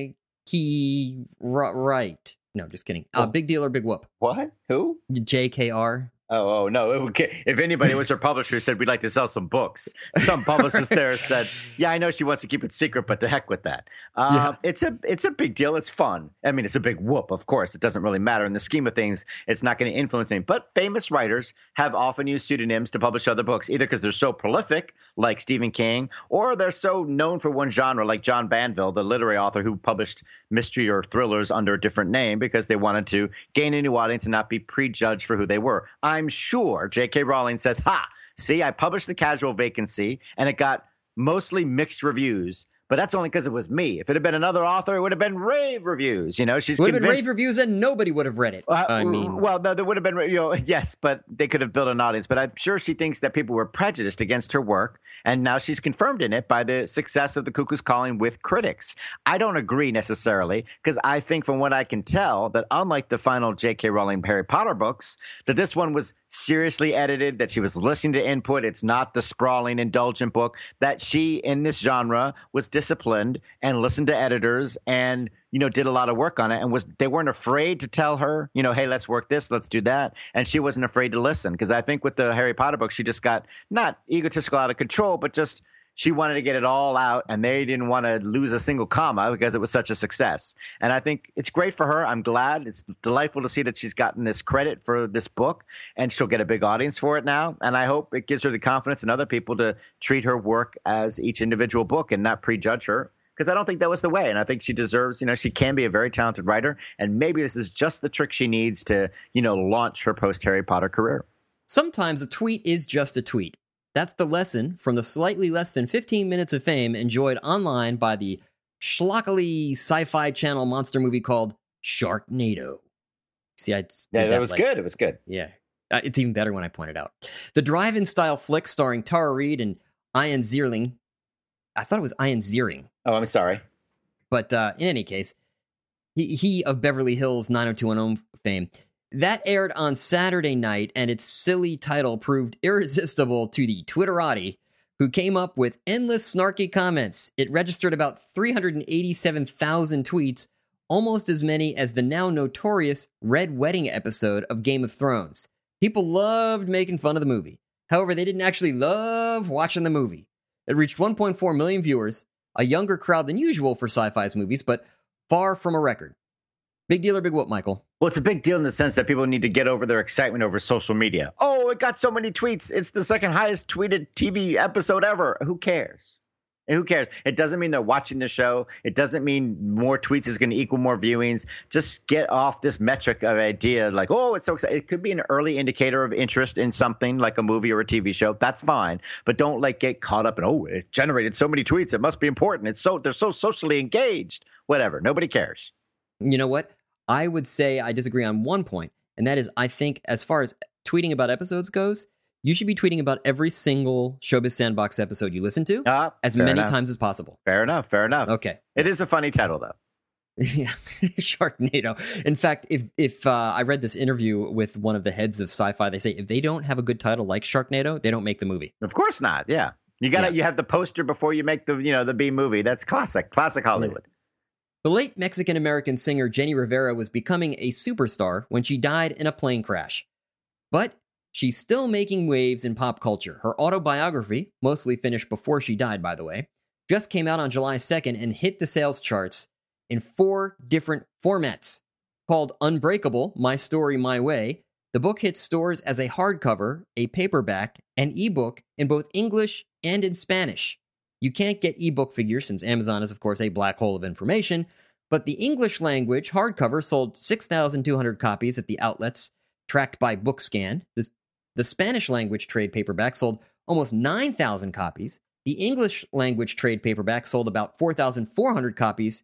Key R- Wright. No, just kidding. Uh, big deal or big whoop? What? Who? J K R. Oh, oh no! It would, if anybody was her publisher, said we'd like to sell some books. Some publicist there said, "Yeah, I know she wants to keep it secret, but to heck with that." Uh, Yeah. It's a it's a big deal. It's fun. I mean, it's a big whoop. Of course, it doesn't really matter in the scheme of things. It's not going to influence anything. But famous writers have often used pseudonyms to publish other books, either because they're so prolific, like Stephen King, or they're so known for one genre, like John Banville, the literary author who published mystery or thrillers under a different name because they wanted to gain a new audience and not be prejudged for who they were. I'm sure J K Rowling says, ha, see, I published The Casual Vacancy and it got mostly mixed reviews, but that's only because it was me. If it had been another author, it would have been rave reviews. You know, she's It would have been convinced. rave reviews and nobody would have read it. Uh, I mean, well, no, there would have been, you know, yes, but they could have built an audience. But I'm sure she thinks that people were prejudiced against her work, and now she's confirmed in it by the success of The Cuckoo's Calling with critics. I don't agree necessarily, because I think from what I can tell that unlike the final J K Rowling Harry Potter books, that this one was seriously edited, that she was listening to input. It's not the sprawling, indulgent book, that she, in this genre, was disciplined and listened to editors and, you know, did a lot of work on it, and was they weren't afraid to tell her, you know, hey, let's work this, let's do that. And she wasn't afraid to listen, because I think with the Harry Potter books, she just got not egotistical, out of control, but just she wanted to get it all out, and they didn't want to lose a single comma because it was such a success. And I think it's great for her. I'm glad. It's delightful to see that she's gotten this credit for this book, and she'll get a big audience for it now. And I hope it gives her the confidence in other people to treat her work as each individual book and not prejudge her, because I don't think that was the way. And I think she deserves, you know, she can be a very talented writer, and maybe this is just the trick she needs to, you know, launch her post-Harry Potter career. sometimes a tweet is just a tweet. That's the lesson from the slightly less than fifteen minutes of fame enjoyed online by the schlockily sci-fi channel monster movie called Sharknado. See, I did Yeah, that, that was like, good. It was good. Yeah. Uh, it's even better when I point it out. The drive-in style flick starring Tara Reid and Ian Ziering. I thought it was Ian Ziering. Oh, I'm sorry. But uh, in any case, he, he of Beverly Hills nine oh two one oh fame. That aired on Saturday night, and its silly title proved irresistible to the Twitterati, who came up with endless snarky comments. It registered about three hundred eighty-seven thousand tweets, almost as many as the now notorious Red Wedding episode of Game of Thrones. People loved making fun of the movie. However, they didn't actually love watching the movie. It reached one point four million viewers, a younger crowd than usual for sci-fi's movies, but far from a record. Big deal or big whoop, Michael? Well, it's a big deal in the sense that people need to get over their excitement over social media. Oh, it got so many tweets. It's the second highest tweeted T V episode ever. Who cares? And who cares? It doesn't mean they're watching the show. It doesn't mean more tweets is going to equal more viewings. Just get off this metric of idea like, oh, it's so exciting. It could be an early indicator of interest in something like a movie or a T V show. That's fine. But don't like get caught up in, oh, it generated so many tweets. It must be important. It's so they're so socially engaged. Whatever. Nobody cares. You know what? I would say I disagree on one point, and that is I think as far as tweeting about episodes goes, you should be tweeting about every single Showbiz Sandbox episode you listen to uh, as many enough. times as possible. Fair enough. Fair enough. Okay. It is a funny title, though. Yeah, Sharknado. In fact, if if uh, I read this interview with one of the heads of Sci-Fi, they say if they don't have a good title like Sharknado, they don't make the movie. Of course not. Yeah, you got to Yeah. you have the poster before you make the you know the B movie. That's classic, classic Hollywood. Yeah. The late Mexican-American singer Jenny Rivera was becoming a superstar when she died in a plane crash. But she's still making waves in pop culture. Her autobiography, mostly finished before she died, by the way, just came out on July second and hit the sales charts in four different formats. Called Unbreakable, My Story, My Way, the book hit stores as a hardcover, a paperback, and ebook in both English and in Spanish. You can't get ebook figures since Amazon is, of course, a black hole of information, but the English language hardcover sold six thousand two hundred copies at the outlets tracked by BookScan. The, the Spanish language trade paperback sold almost nine thousand copies. The English language trade paperback sold about four thousand four hundred copies.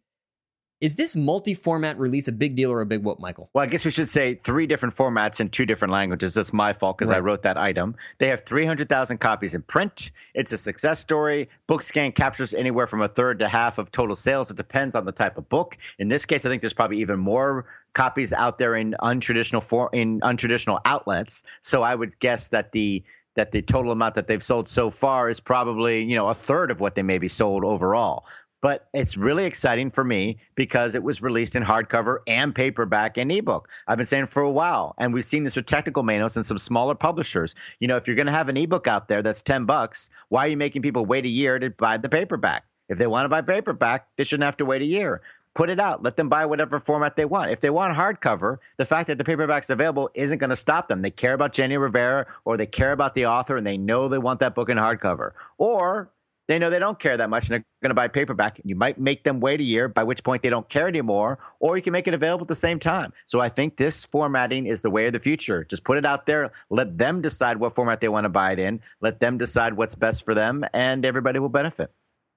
Is this multi-format release a big deal or a big whoop, Michael? Well, I guess we should say three different formats in two different languages. That's my fault because Right. I wrote that item. They have three hundred thousand copies in print. It's a success story. BookScan captures anywhere from a third to half of total sales. It depends on the type of book. In this case, I think there's probably even more copies out there in untraditional for, in untraditional outlets. So I would guess that the that the total amount that they've sold so far is probably, you know, a third of what they maybe sold overall. But it's really exciting for me because it was released in hardcover and paperback and ebook. I've been saying for a while, and we've seen this with Technical Manos and some smaller publishers. You know, if you're going to have an ebook out there that's ten bucks, why are you making people wait a year to buy the paperback? If they want to buy paperback, they shouldn't have to wait a year. Put it out. Let them buy whatever format they want. If they want hardcover, the fact that the paperback's available isn't going to stop them. They care about Jenny Rivera or they care about the author and they know they want that book in hardcover. Or they know they don't care that much and they're going to buy paperback. You might make them wait a year, by which point they don't care anymore, or you can make it available at the same time. So I think this formatting is the way of the future. Just put it out there. Let them decide what format they want to buy it in. Let them decide what's best for them, and everybody will benefit.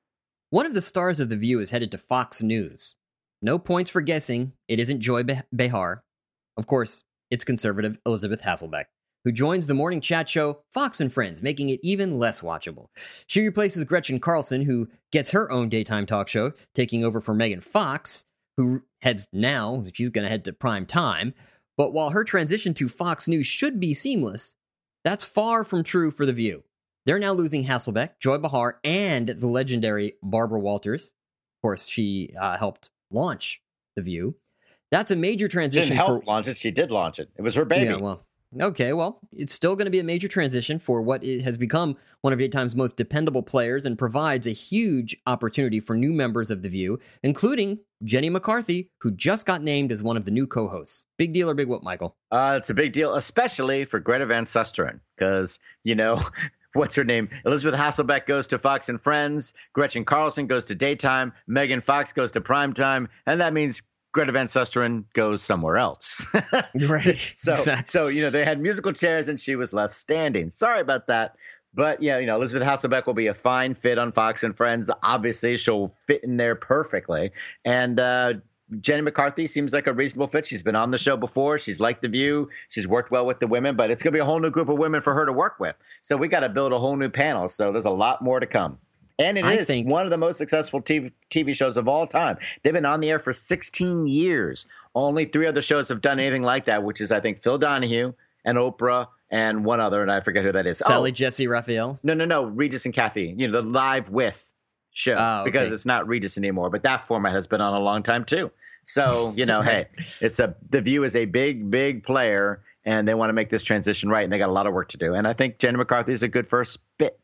One of the stars of The View is headed to Fox News. No points for guessing it isn't Joy Be- Behar. Of course, it's conservative Elizabeth Hasselbeck, who joins the morning chat show Fox and Friends, making it even less watchable. She replaces Gretchen Carlson, who gets her own daytime talk show, taking over for Megan Fox, who heads now, she's going to head to prime time. But while her transition to Fox News should be seamless, that's far from true for The View. They're now losing Hasselbeck, Joy Behar, and the legendary Barbara Walters. Of course, she uh, helped launch The View. That's a major transition. Didn't help for, launch it. She did launch it. It was her baby. Yeah, well, okay, well, it's still going to be a major transition for what it has become one of daytime's most dependable players and provides a huge opportunity for new members of The View, including Jenny McCarthy, who just got named as one of the new co-hosts. Big deal or big whoop, Michael? Uh, it's a big deal, especially for Greta Van Susteren, because, you know, what's her name? Elizabeth Hasselbeck goes to Fox and Friends. Gretchen Carlson goes to daytime. Megan Fox goes to primetime. And that means Greta Van Susteren goes somewhere else. Right. So, exactly. so, you know, they had musical chairs and she was left standing. Sorry about that. But, yeah, you know, Elizabeth Hasselbeck will be a fine fit on Fox and Friends. Obviously, she'll fit in there perfectly. And uh, Jenny McCarthy seems like a reasonable fit. She's been on the show before. She's liked The View. She's worked well with the women, but it's going to be a whole new group of women for her to work with. So we got to build a whole new panel. So there's a lot more to come. And it I is think, one of the most successful T V, T V shows of all time. They've been on the air for sixteen years. Only three other shows have done anything like that, which is, I think, Phil Donahue and Oprah and one other, and I forget who that is. Sally oh, Jesse Raphael. No, no, no. Regis and Kathy. You know, the Live With show. Oh, okay. Because it's not Regis anymore. But that format has been on a long time, too. So, you know, right. hey, it's a The View is a big, big player, and they want to make this transition right, and they got a lot of work to do. And I think Jenny McCarthy is a good first bit.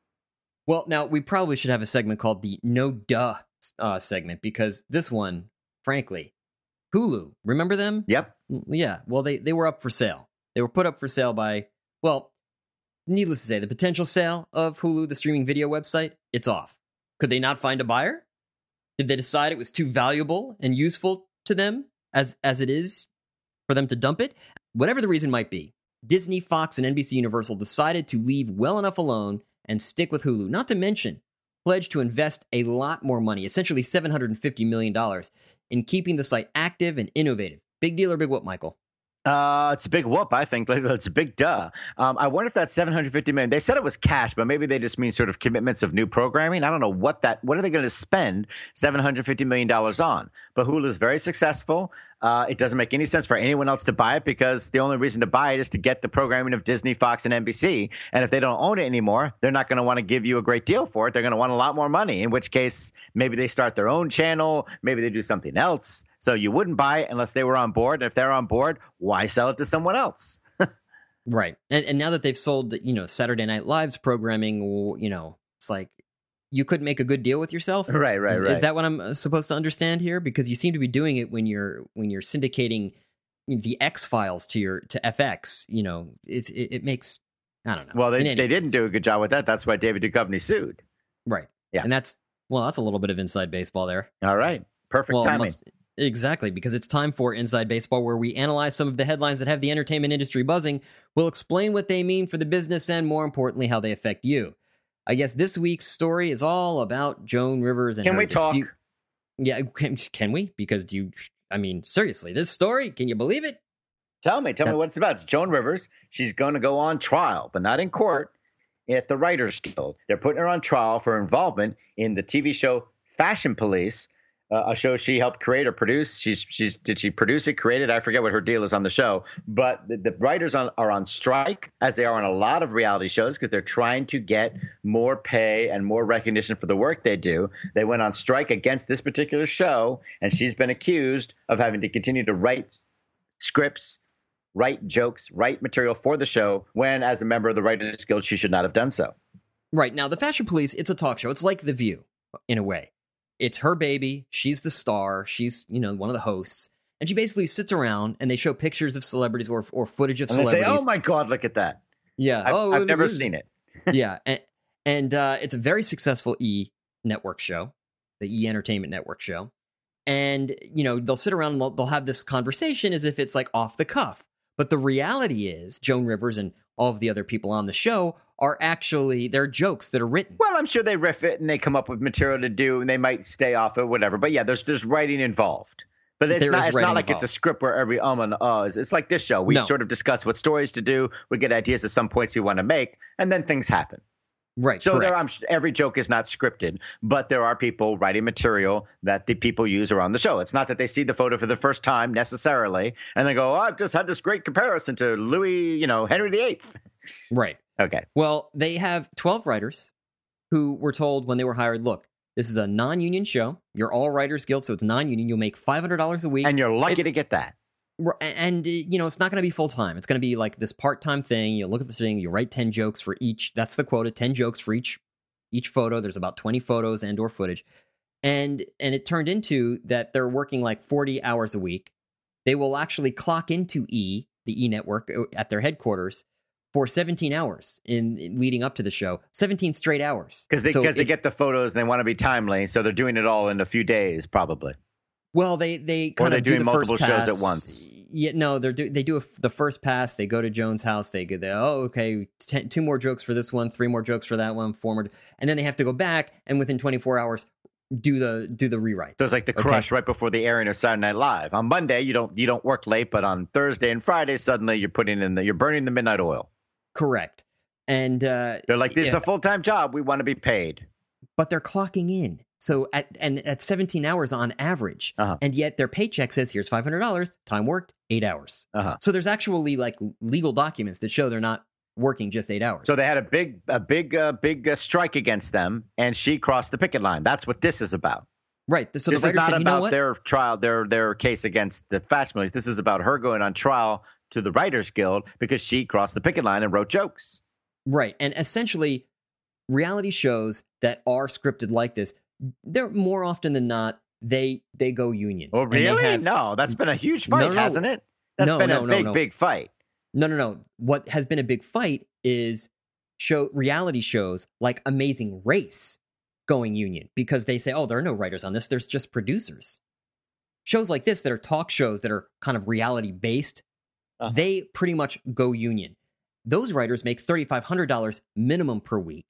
Well, now, we probably should have a segment called the No Duh uh, segment, because this one, frankly, Hulu, remember them? Yep. Yeah, well, they, they were up for sale. They were put up for sale by, well, needless to say, the potential sale of Hulu, the streaming video website, it's off. Could they not find a buyer? Did they decide it was too valuable and useful to them as, as it is for them to dump it? Whatever the reason might be, Disney, Fox, and N B C Universal decided to leave well enough alone and stick with Hulu, not to mention pledge to invest a lot more money, essentially seven hundred fifty million dollars, in keeping the site active and innovative. Big deal or big whoop, Michael? Uh, it's a big whoop, I think. It's a big duh. Um, I wonder if that seven hundred fifty million dollars, they said it was cash, but maybe they just mean sort of commitments of new programming. I don't know what that, what are they going to spend seven hundred fifty million dollars on? But Hulu is very successful. Uh, it doesn't make any sense for anyone else to buy it because the only reason to buy it is to get the programming of Disney, Fox, and N B C. And if they don't own it anymore, they're not going to want to give you a great deal for it. They're going to want a lot more money, in which case maybe they start their own channel. Maybe they do something else. So you wouldn't buy it unless they were on board. And if they're on board, why sell it to someone else? Right. And and now that they've sold, you know, Saturday Night Live's programming, you know, it's like you could make a good deal with yourself. Right, right, is, right. Is that what I'm supposed to understand here? Because you seem to be doing it when you're when you're syndicating the X Files to your to F X. You know, it's it, it makes I don't know. Well, they they case. didn't do a good job with that. That's why David Duchovny sued. Right. Yeah. And that's well, that's a little bit of inside baseball there. All right. Perfect well, timing. Must, exactly, because it's time for Inside Baseball, where we analyze some of the headlines that have the entertainment industry buzzing. We'll explain what they mean for the business and, more importantly, how they affect you. I guess this week's story is all about Joan Rivers and can her we dispute. talk? Yeah, can, can we? Because do you? I mean, seriously, this story, can you believe it? Tell me, tell that, me what it's about. It's Joan Rivers. She's going to go on trial, but not in court, at the Writers Guild. They're putting her on trial for involvement in the T V show Fashion Police, uh, a show she helped create or produce. She's she's did she produce it, create it? I forget what her deal is on the show. But the, the writers on, are on strike, as they are on a lot of reality shows, because they're trying to get more pay and more recognition for the work they do. They went on strike against this particular show, and she's been accused of having to continue to write scripts, write jokes, write material for the show, when as a member of the Writers Guild, she should not have done so. Right. Now, the Fashion Police, it's a talk show. It's like The View, in a way. It's her baby. She's the star. She's, you know, one of the hosts. And she basically sits around and they show pictures of celebrities or or footage of and celebrities. They say, oh, my God, look at that. Yeah. I've, oh, I've never is, seen it. yeah. And, and uh, it's a very successful E! network show, the E! Entertainment Network show. And, you know, they'll sit around and they'll, they'll have this conversation as if it's like off the cuff. But the reality is Joan Rivers and all of the other people on the show are actually, they're jokes that are written. Well, I'm sure they riff it and they come up with material to do and they might stay off it, whatever. But yeah, there's there's writing involved. But it's there not it's not like involved. It's a script where every um and uh is. It's like this show. We no. sort of discuss what stories to do. We get ideas of some points we want to make, and then things happen. Right. So correct. there, I'm, every joke is not scripted, but there are people writing material that the people use around the show. It's not that they see the photo for the first time necessarily, and they go, oh, I've just had this great comparison to Louis, you know, Henry the Eighth. Right. Okay. Well, they have twelve writers who were told when they were hired, look, this is a non-union show. You're all Writers Guild, so it's non-union. You'll make five hundred dollars a week. And you're lucky it's, to get that. And, you know, it's not going to be full-time. It's going to be like this part-time thing. You look at the thing, you write ten jokes for each. That's the quota, ten jokes for each each photo. There's about twenty photos and or footage. And and it turned into that they're working like forty hours a week. They will actually clock into E, the E! Network, at their headquarters for seventeen hours in, in leading up to the show. seventeen straight hours. Because they, so they get the photos and they want to be timely, so they're doing it all in a few days, probably. Well, they they kind or they're of do doing the multiple first shows pass. at once. Yeah, no, they're do, they do a, the first pass. They go to Joan's house. They go, they, oh, okay, ten, two more jokes for this one, three more jokes for that one, four more, and then they have to go back. And within twenty-four hours, do the do the rewrites. So it's like the crush okay. right before the airing of Saturday Night Live. On Monday, you don't you don't work late, but on Thursday and Friday, suddenly you're putting in the you're burning the midnight oil. Correct. And uh, they're like, this yeah. is a full time job. We want to be paid. But they're clocking in. So at and at seventeen hours on average, uh-huh. and yet their paycheck says here's five hundred dollars. Time worked eight hours. Uh-huh. So there's actually like legal documents that show they're not working just eight hours. So they had a big a big uh, big uh, strike against them, and she crossed the picket line. That's what this is about. Right. So this the is not said, about you know what? their trial, their their case against the Fashion Police. This is about her going on trial to the Writers Guild because she crossed the picket line and wrote jokes. Right. And essentially, reality shows that are scripted like this, they're more often than not, they they go union. Oh, really? Have, no, that's been a huge fight, no, no, hasn't it? That's no, been no, a no, big, no. big fight. No, no, no. What has been a big fight is show reality shows like Amazing Race going union because they say, oh, there are no writers on this. There's just producers. Shows like this that are talk shows that are kind of reality based, uh-huh. they pretty much go union. Those writers make three thousand five hundred dollars minimum per week.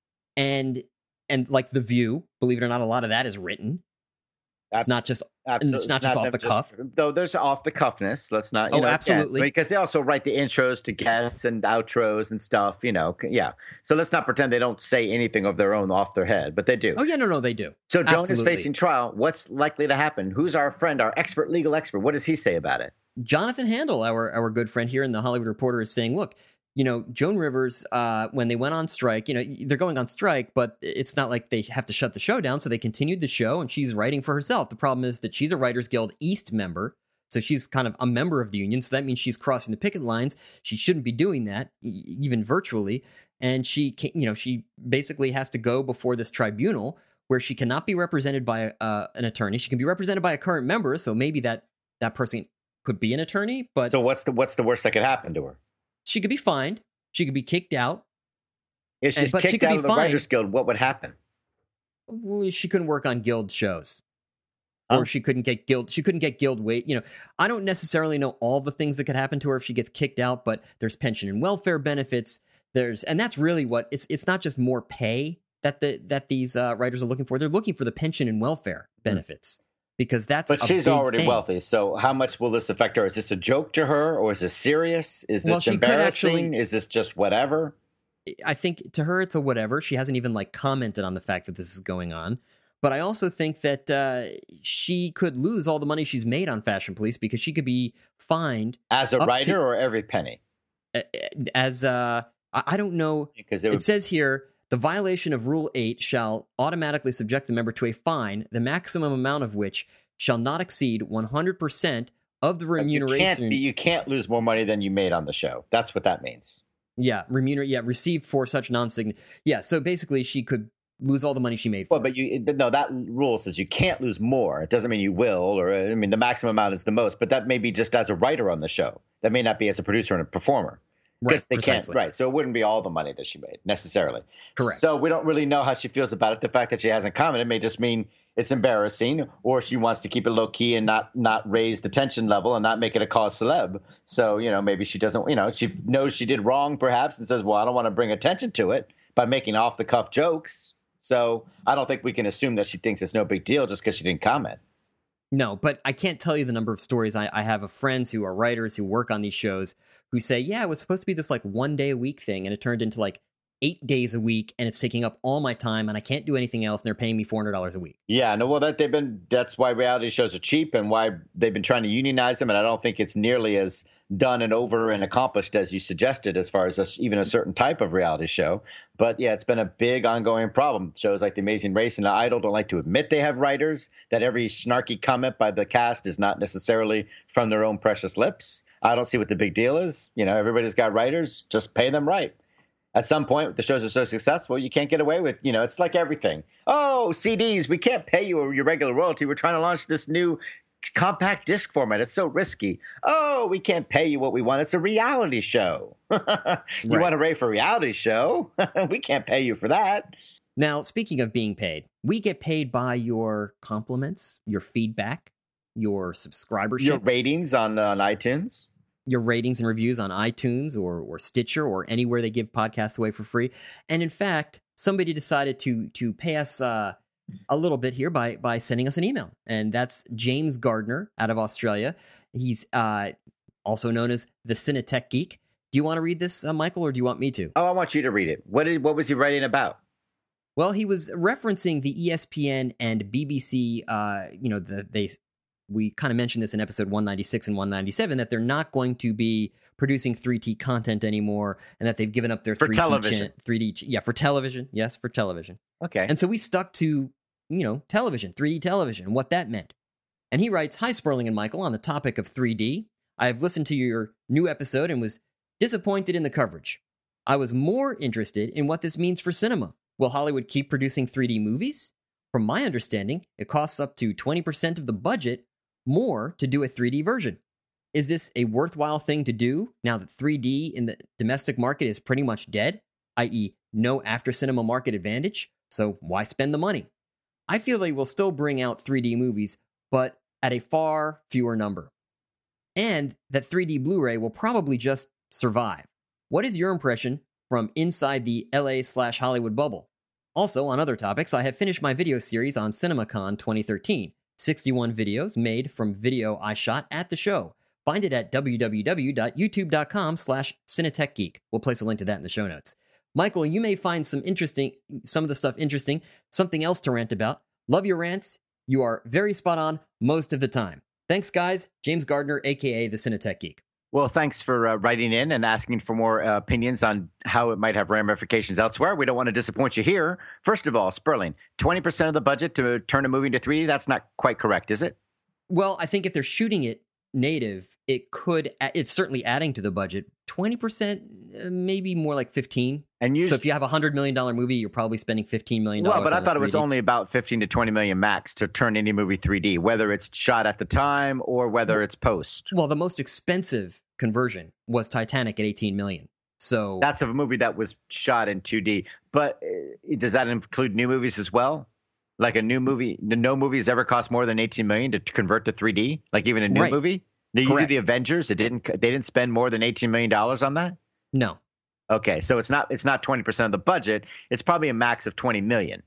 And and like The View, believe it or not, a lot of that is written. It's not just absolutely. It's not just not off the just, cuff. Though there's off the cuffness. Let's not. You oh, know, absolutely. Yeah, because they also write the intros to guests and outros and stuff. You know, yeah. So let's not pretend they don't say anything of their own off their head, but they do. Oh yeah, no, no, they do. So Joan absolutely. is facing trial. What's likely to happen? Who's our friend, our expert legal expert? What does he say about it? Jonathan Handel, our our good friend here in the Hollywood Reporter, is saying, look, you know, Joan Rivers, uh, when they went on strike, you know, they're going on strike, but it's not like they have to shut the show down. So they continued the show and she's writing for herself. The problem is that she's a Writers Guild East member. So she's kind of a member of the union. So that means she's crossing the picket lines. She shouldn't be doing that, even virtually. And she, can, you know, she basically has to go before this tribunal where she cannot be represented by uh, an attorney. She can be represented by a current member. So maybe that, that person could be an attorney. But so what's the what's the worst that could happen to her? She could be fined. She could be kicked out. If she's and, kicked she out of the fined, Writers Guild, what would happen? Well, she couldn't work on guild shows. Huh? Or she couldn't get guild. She couldn't get guild weight. You know, I don't necessarily know all the things that could happen to her if she gets kicked out, but there's pension and welfare benefits. There's, and that's really what it's. It's not just more pay that the that these uh, writers are looking for. They're looking for the pension and welfare benefits. Hmm. Because that's but a she's big already thing. wealthy. So how much will this affect her? Is this a joke to her, or is this serious? Is this well, embarrassing? Actually, is this just whatever? I think to her it's a whatever. She hasn't even like commented on the fact that this is going on. But I also think that uh, she could lose all the money she's made on Fashion Police because she could be fined as a writer to, or every penny. As uh, I don't know because it, it would, says here. The violation of Rule eight shall automatically subject the member to a fine, the maximum amount of which shall not exceed one hundred percent of the remuneration. You can't, be, you can't lose more money than you made on the show. That's what that means. Yeah, remuner. Yeah, received for such non-significant. Yeah, so basically she could lose all the money she made for well, but you no, that rule says you can't lose more. It doesn't mean you will, or I mean the maximum amount is the most, but that may be just as a writer on the show. That may not be as a producer and a performer. Because right, they precisely. can't, right. So it wouldn't be all the money that she made necessarily. Correct. So we don't really know how she feels about it. The fact that she hasn't commented may just mean it's embarrassing, or she wants to keep it low key and not not raise the tension level and not make it a cause celeb. So, you know, maybe she doesn't, you know, she knows she did wrong perhaps and says, well, I don't want to bring attention to it by making off the cuff jokes. So I don't think we can assume that she thinks it's no big deal just because she didn't comment. No, but I can't tell you the number of stories I, I have of friends who are writers who work on these shows who say, yeah, it was supposed to be this like one day a week thing, and it turned into like eight days a week, and it's taking up all my time, and I can't do anything else, and they're paying me four hundred dollars a week. Yeah, no, well, that they've been that's why reality shows are cheap and why they've been trying to unionize them, and I don't think it's nearly as done and over and accomplished as you suggested as far as a, even a certain type of reality show. But yeah, it's been a big ongoing problem. Shows like The Amazing Race and The Idol don't like to admit they have writers, that every snarky comment by the cast is not necessarily from their own precious lips. I don't see what the big deal is. You know, everybody's got writers, just pay them right. At some point, the shows are so successful, you can't get away with, you know, it's like everything. Oh, C Ds, we can't pay you your regular royalty. We're trying to launch this new compact disc format. It's so risky. Oh, we can't pay you what we want. It's a reality show. You right. want to rate for a reality show? We can't pay you for that. Now, speaking of being paid, we get paid by your compliments, your feedback, your subscribership. Your ratings on, on iTunes. Your ratings and reviews on iTunes or or Stitcher or anywhere they give podcasts away for free. And in fact, somebody decided to to pay us uh, a little bit here by by sending us an email, and that's James Gardner out of Australia. He's uh, also known as the Cinetech Geek. Do you want to read this, uh, Michael, or do you want me to? Oh, I want you to read it. What did what was he writing about? Well, he was referencing the E S P N and B B C. Uh, you know, the, they we kind of mentioned this in episode one ninety-six and one ninety-seven that they're not going to be producing three D content anymore, and that they've given up their for three D television. Cha- three D, yeah, for television. Yes, for television. Okay. And so we stuck to, you know, television, three D television, and what that meant. And he writes, "Hi, Sperling and Michael, on the topic of three D. I have listened to your new episode and was disappointed in the coverage. I was more interested in what this means for cinema. Will Hollywood keep producing three D movies? From my understanding, it costs up to twenty percent of the budget more to do a three D version. Is this a worthwhile thing to do now that three D in the domestic market is pretty much dead, that is no after-cinema market advantage? So why spend the money? I feel they will still bring out three D movies, but at a far fewer number. And that three D Blu-ray will probably just survive. What is your impression from inside the L A slash Hollywood bubble? Also, on other topics, I have finished my video series on CinemaCon twenty thirteen. sixty-one videos made from video I shot at the show. Find it at www.youtube.com slash cinetechgeek. We'll place a link to that in the show notes. Michael, you may find some interesting, some of the stuff interesting, something else to rant about. Love your rants. You are very spot on most of the time. Thanks, guys. James Gardner, a k a the Cinetech Geek. Well, thanks for uh, writing in and asking for more uh, opinions on how it might have ramifications elsewhere. We don't want to disappoint you here. First of all, Sperling, twenty percent of the budget to turn a movie into three D, that's not quite correct, is it? Well, I think if they're shooting it native, it could, it's certainly adding to the budget. twenty percent, maybe more like fifteen. And you, so if you have a one hundred million dollars movie, you're probably spending fifteen million dollars. Well, but I thought it was three D. only about fifteen to twenty million max to turn any movie three D, whether it's shot at the time or whether well, it's post. Well, the most expensive conversion was Titanic at eighteen million. So that's a movie that was shot in two D. But uh, does that include new movies as well? Like a new movie, no movies ever cost more than eighteen million to convert to three D. Like even a new right. movie. Did you do the Avengers? It didn't. They didn't spend more than eighteen million dollars on that. No. Okay, so it's not. It's not twenty percent of the budget. It's probably a max of twenty million.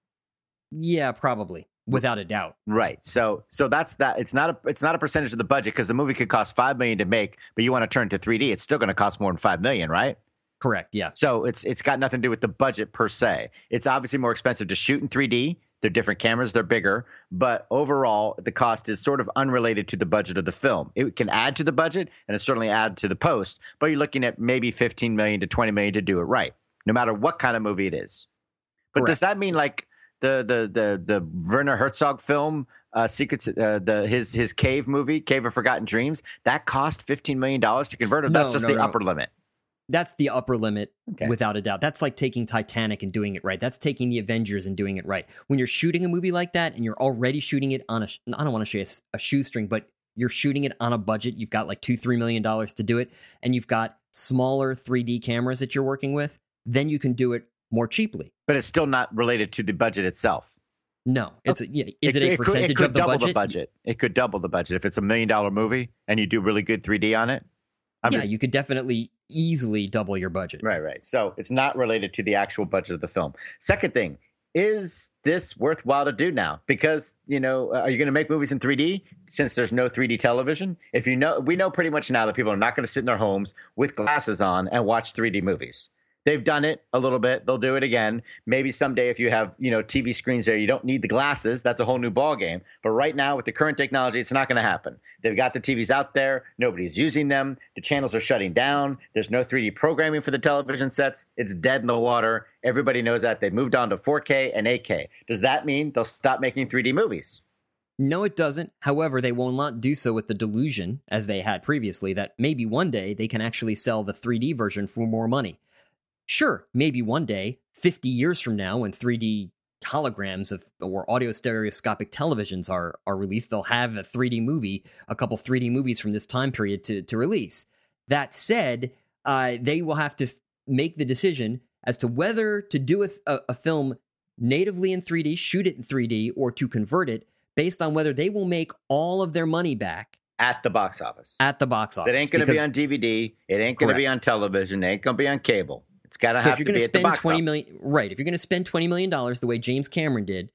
Yeah, probably, without a doubt. Right. So, so that's that. It's not a. It's not a percentage of the budget because the movie could cost five million to make, but you want to turn it to three D. It's still going to cost more than five million, right? Correct. Yeah. So it's it's got nothing to do with the budget per se. It's obviously more expensive to shoot in three D. They're different cameras, they're bigger, but overall, the cost is sort of unrelated to the budget of the film. It can add to the budget, and it certainly add to the post, but you're looking at maybe fifteen million to twenty million to do it right, no matter what kind of movie it is. But Correct. Does that mean like the the the the Werner Herzog film, uh, Secrets, uh, the his his Cave movie, Cave of Forgotten Dreams, that cost fifteen million dollars to convert, or no, that's just no, the no. upper limit? That's the upper limit, okay. Without a doubt. That's like taking Titanic and doing it right. That's taking the Avengers and doing it right. When you're shooting a movie like that and you're already shooting it on a, I don't want to say a, a shoestring, but you're shooting it on a budget. You've got like two, three million dollars to do it, and you've got smaller three D cameras that you're working with, then you can do it more cheaply. But it's still not related to the budget itself. No, it's a, yeah, is it, it a it percentage could, it could of the double budget? the budget? It could double the budget if it's a million dollar movie and you do really good three D on it. I'm yeah, just, you could definitely easily double your budget. Right, right. So it's not related to the actual budget of the film. Second thing, is this worthwhile to do now? Because, you know, are you going to make movies in three D since there's no three D television? If you know, we know pretty much now that people are not going to sit in their homes with glasses on and watch three D movies. They've done it a little bit. They'll do it again. Maybe someday if you have, you know, T V screens there, you don't need the glasses. That's a whole new ball game. But right now with the current technology, it's not going to happen. They've got the T Vs out there. Nobody's using them. The channels are shutting down. There's no three D programming for the television sets. It's dead in the water. Everybody knows that. They've moved on to four K and eight K. Does that mean they'll stop making three D movies? No, it doesn't. However, they will not do so with the delusion, as they had previously, that maybe one day they can actually sell the three D version for more money. Sure, maybe one day, fifty years from now, when three D holograms of or audio stereoscopic televisions are are released, they'll have a three D movie, a couple three D movies from this time period to, to release. That said, uh, they will have to f- make the decision as to whether to do a, a, a film natively in three D, shoot it in three D, or to convert it, based on whether they will make all of their money back at the box office. At the box office. It ain't going to be on D V D. It ain't going to be on television. It ain't going to be on cable. It's got to so have if you're to gonna be spend at the box twenty office. million, right? If you're going to spend twenty million dollars the way James Cameron did,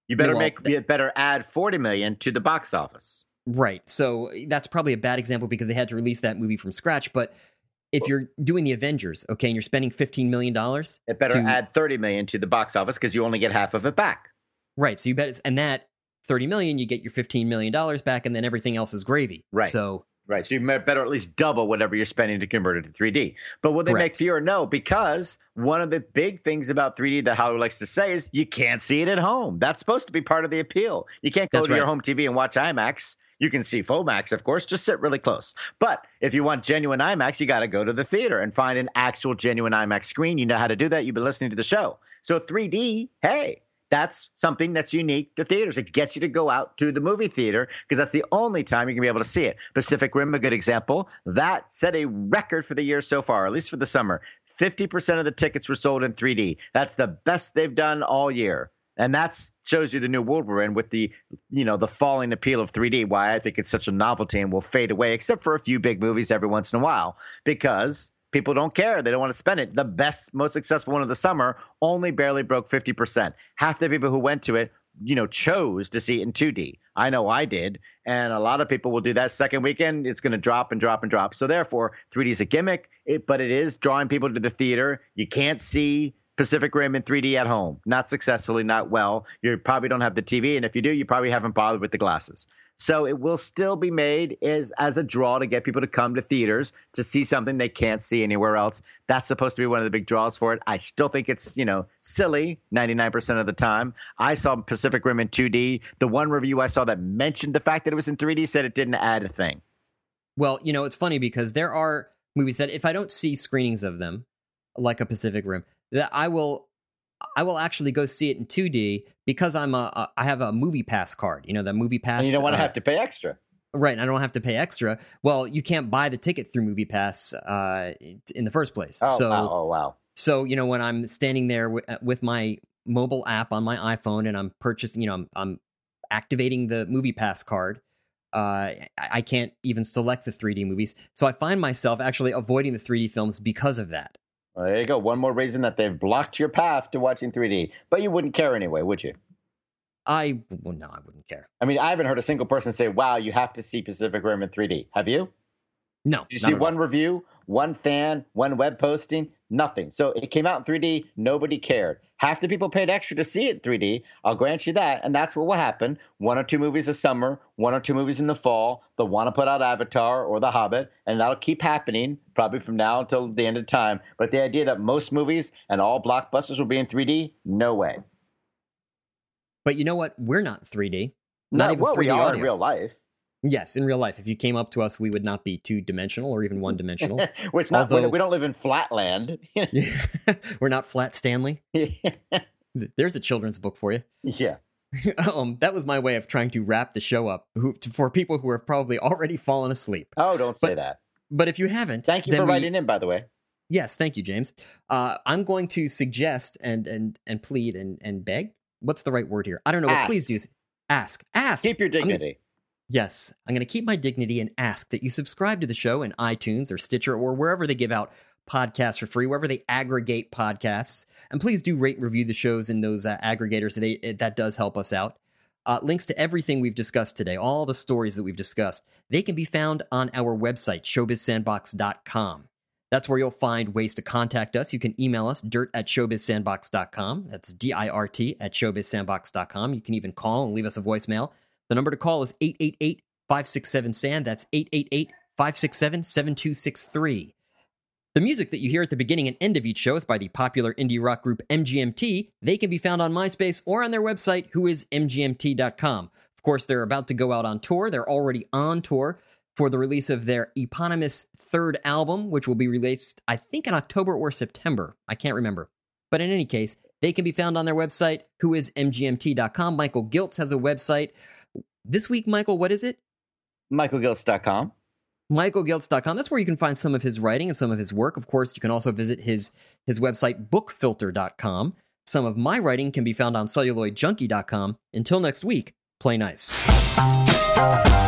You better well, make you better add forty million to the box office. Right. So that's probably a bad example because they had to release that movie from scratch. But if you're doing the Avengers, okay, and you're spending fifteen million dollars, it better to, add thirty million to the box office because you only get half of it back. Right. So you bet, it's, and that thirty million, you get your fifteen million dollars back, and then everything else is gravy. Right. So. Right, so you better at least double whatever you're spending to convert it to three D. But will they Correct. make fewer? No, because one of the big things about three D that Hollywood likes to say is you can't see it at home. That's supposed to be part of the appeal. You can't go That's to right. your home T V and watch IMAX. You can see FOMAX, of course, just sit really close. But if you want genuine IMAX, you got to go to the theater and find an actual genuine IMAX screen. You know how to do that. You've been listening to the show. So three D, hey, that's something that's unique to theaters. It gets you to go out to the movie theater because that's the only time you're going to be able to see it. Pacific Rim, a good example. That set a record for the year so far, at least for the summer. fifty percent of the tickets were sold in three D. That's the best they've done all year. And that shows you the new world we're in with the, you know, the falling appeal of three D, why I think it's such a novelty and will fade away, except for a few big movies every once in a while, because people don't care. They don't want to spend it. The best, most successful one of the summer only barely broke fifty percent. Half the people who went to it, you know, chose to see it in two D. I know I did. And a lot of people will do that second weekend. It's going to drop and drop and drop. So therefore, three D is a gimmick, it, but it is drawing people to the theater. You can't see Pacific Rim in three D at home. Not successfully, not well. You probably don't have the T V. And if you do, you probably haven't bothered with the glasses. So it will still be made as, as a draw to get people to come to theaters to see something they can't see anywhere else. That's supposed to be one of the big draws for it. I still think it's, you know, silly ninety-nine percent of the time. I saw Pacific Rim in two D. The one review I saw that mentioned the fact that it was in three D said it didn't add a thing. Well, you know, it's funny because there are movies that if I don't see screenings of them, like a Pacific Rim, that I will I will actually go see it in two D because I'm a, a I have a Movie Pass card. You know, the Movie Pass. And you don't want to uh, have to pay extra. Right, and I don't have to pay extra. Well, you can't buy the ticket through Movie Pass uh, in the first place. Oh, so, wow. Oh, wow. So, you know, when I'm standing there w- with my mobile app on my iPhone and I'm purchasing, you know, I'm, I'm activating the Movie Pass card, uh, I, I can't even select the three D movies. So I find myself actually avoiding the three D films because of that. Well, there you go. One more reason that they've blocked your path to watching three D. But you wouldn't care anyway, would you? I, well, no, I wouldn't care. I mean, I haven't heard a single person say, wow, you have to see Pacific Rim in three D. Have you? No. Did you see one review, one fan, one web posting? Nothing. So it came out in three D. Nobody cared. Half the people paid extra to see it in three D. I'll grant you that. And that's what will happen. One or two movies a summer, one or two movies in the fall. They'll want to put out Avatar or The Hobbit. And that'll keep happening probably from now until the end of time. But the idea that most movies and all blockbusters will be in three D, no way. But you know what? We're not three D. Not No, even well, three D we are audio. in real life. Yes, in real life. If you came up to us, we would not be two-dimensional or even one-dimensional. Which not Although- we don't live in Flatland. We're not Flat Stanley. There's a children's book for you. Yeah. um, that was my way of trying to wrap the show up who, for people who have probably already fallen asleep. Oh, don't say But- that. But if you haven't, Thank you then for we- writing in, by the way. Yes, thank you, James. Uh, I'm going to suggest and and and plead and and beg. What's the right word here? I don't know. But Ask. please do ask. Ask. Keep your I'm gonna- dignity. Yes, I'm going to keep my dignity and ask that you subscribe to the show in iTunes or Stitcher or wherever they give out podcasts for free, wherever they aggregate podcasts. And please do rate and review the shows in those uh, aggregators. They, it, that does help us out. Uh, links to everything we've discussed today, all the stories that we've discussed, they can be found on our website, showbiz sandbox dot com. That's where you'll find ways to contact us. You can email us, dirt at showbiz sandbox dot com. That's D I R T at showbiz sandbox dot com. You can even call and leave us a voicemail. The number to call is eight eight eight, five six seven, S A N D. That's eight eight eight, five six seven, seven two six three. The music that you hear at the beginning and end of each show is by the popular indie rock group M G M T. They can be found on MySpace or on their website, who is m g m t dot com. Of course, they're about to go out on tour. They're already on tour for the release of their eponymous third album, which will be released, I think, in October or September. I can't remember. But in any case, they can be found on their website, who is m g m t dot com. Michael Giltz has a website. This week, Michael, what is it? michael giltz dot com. michael giltz dot com. That's where you can find some of his writing and some of his work. Of course, you can also visit his, his website, book filter dot com. Some of my writing can be found on celluloid junkie dot com. Until next week, play nice.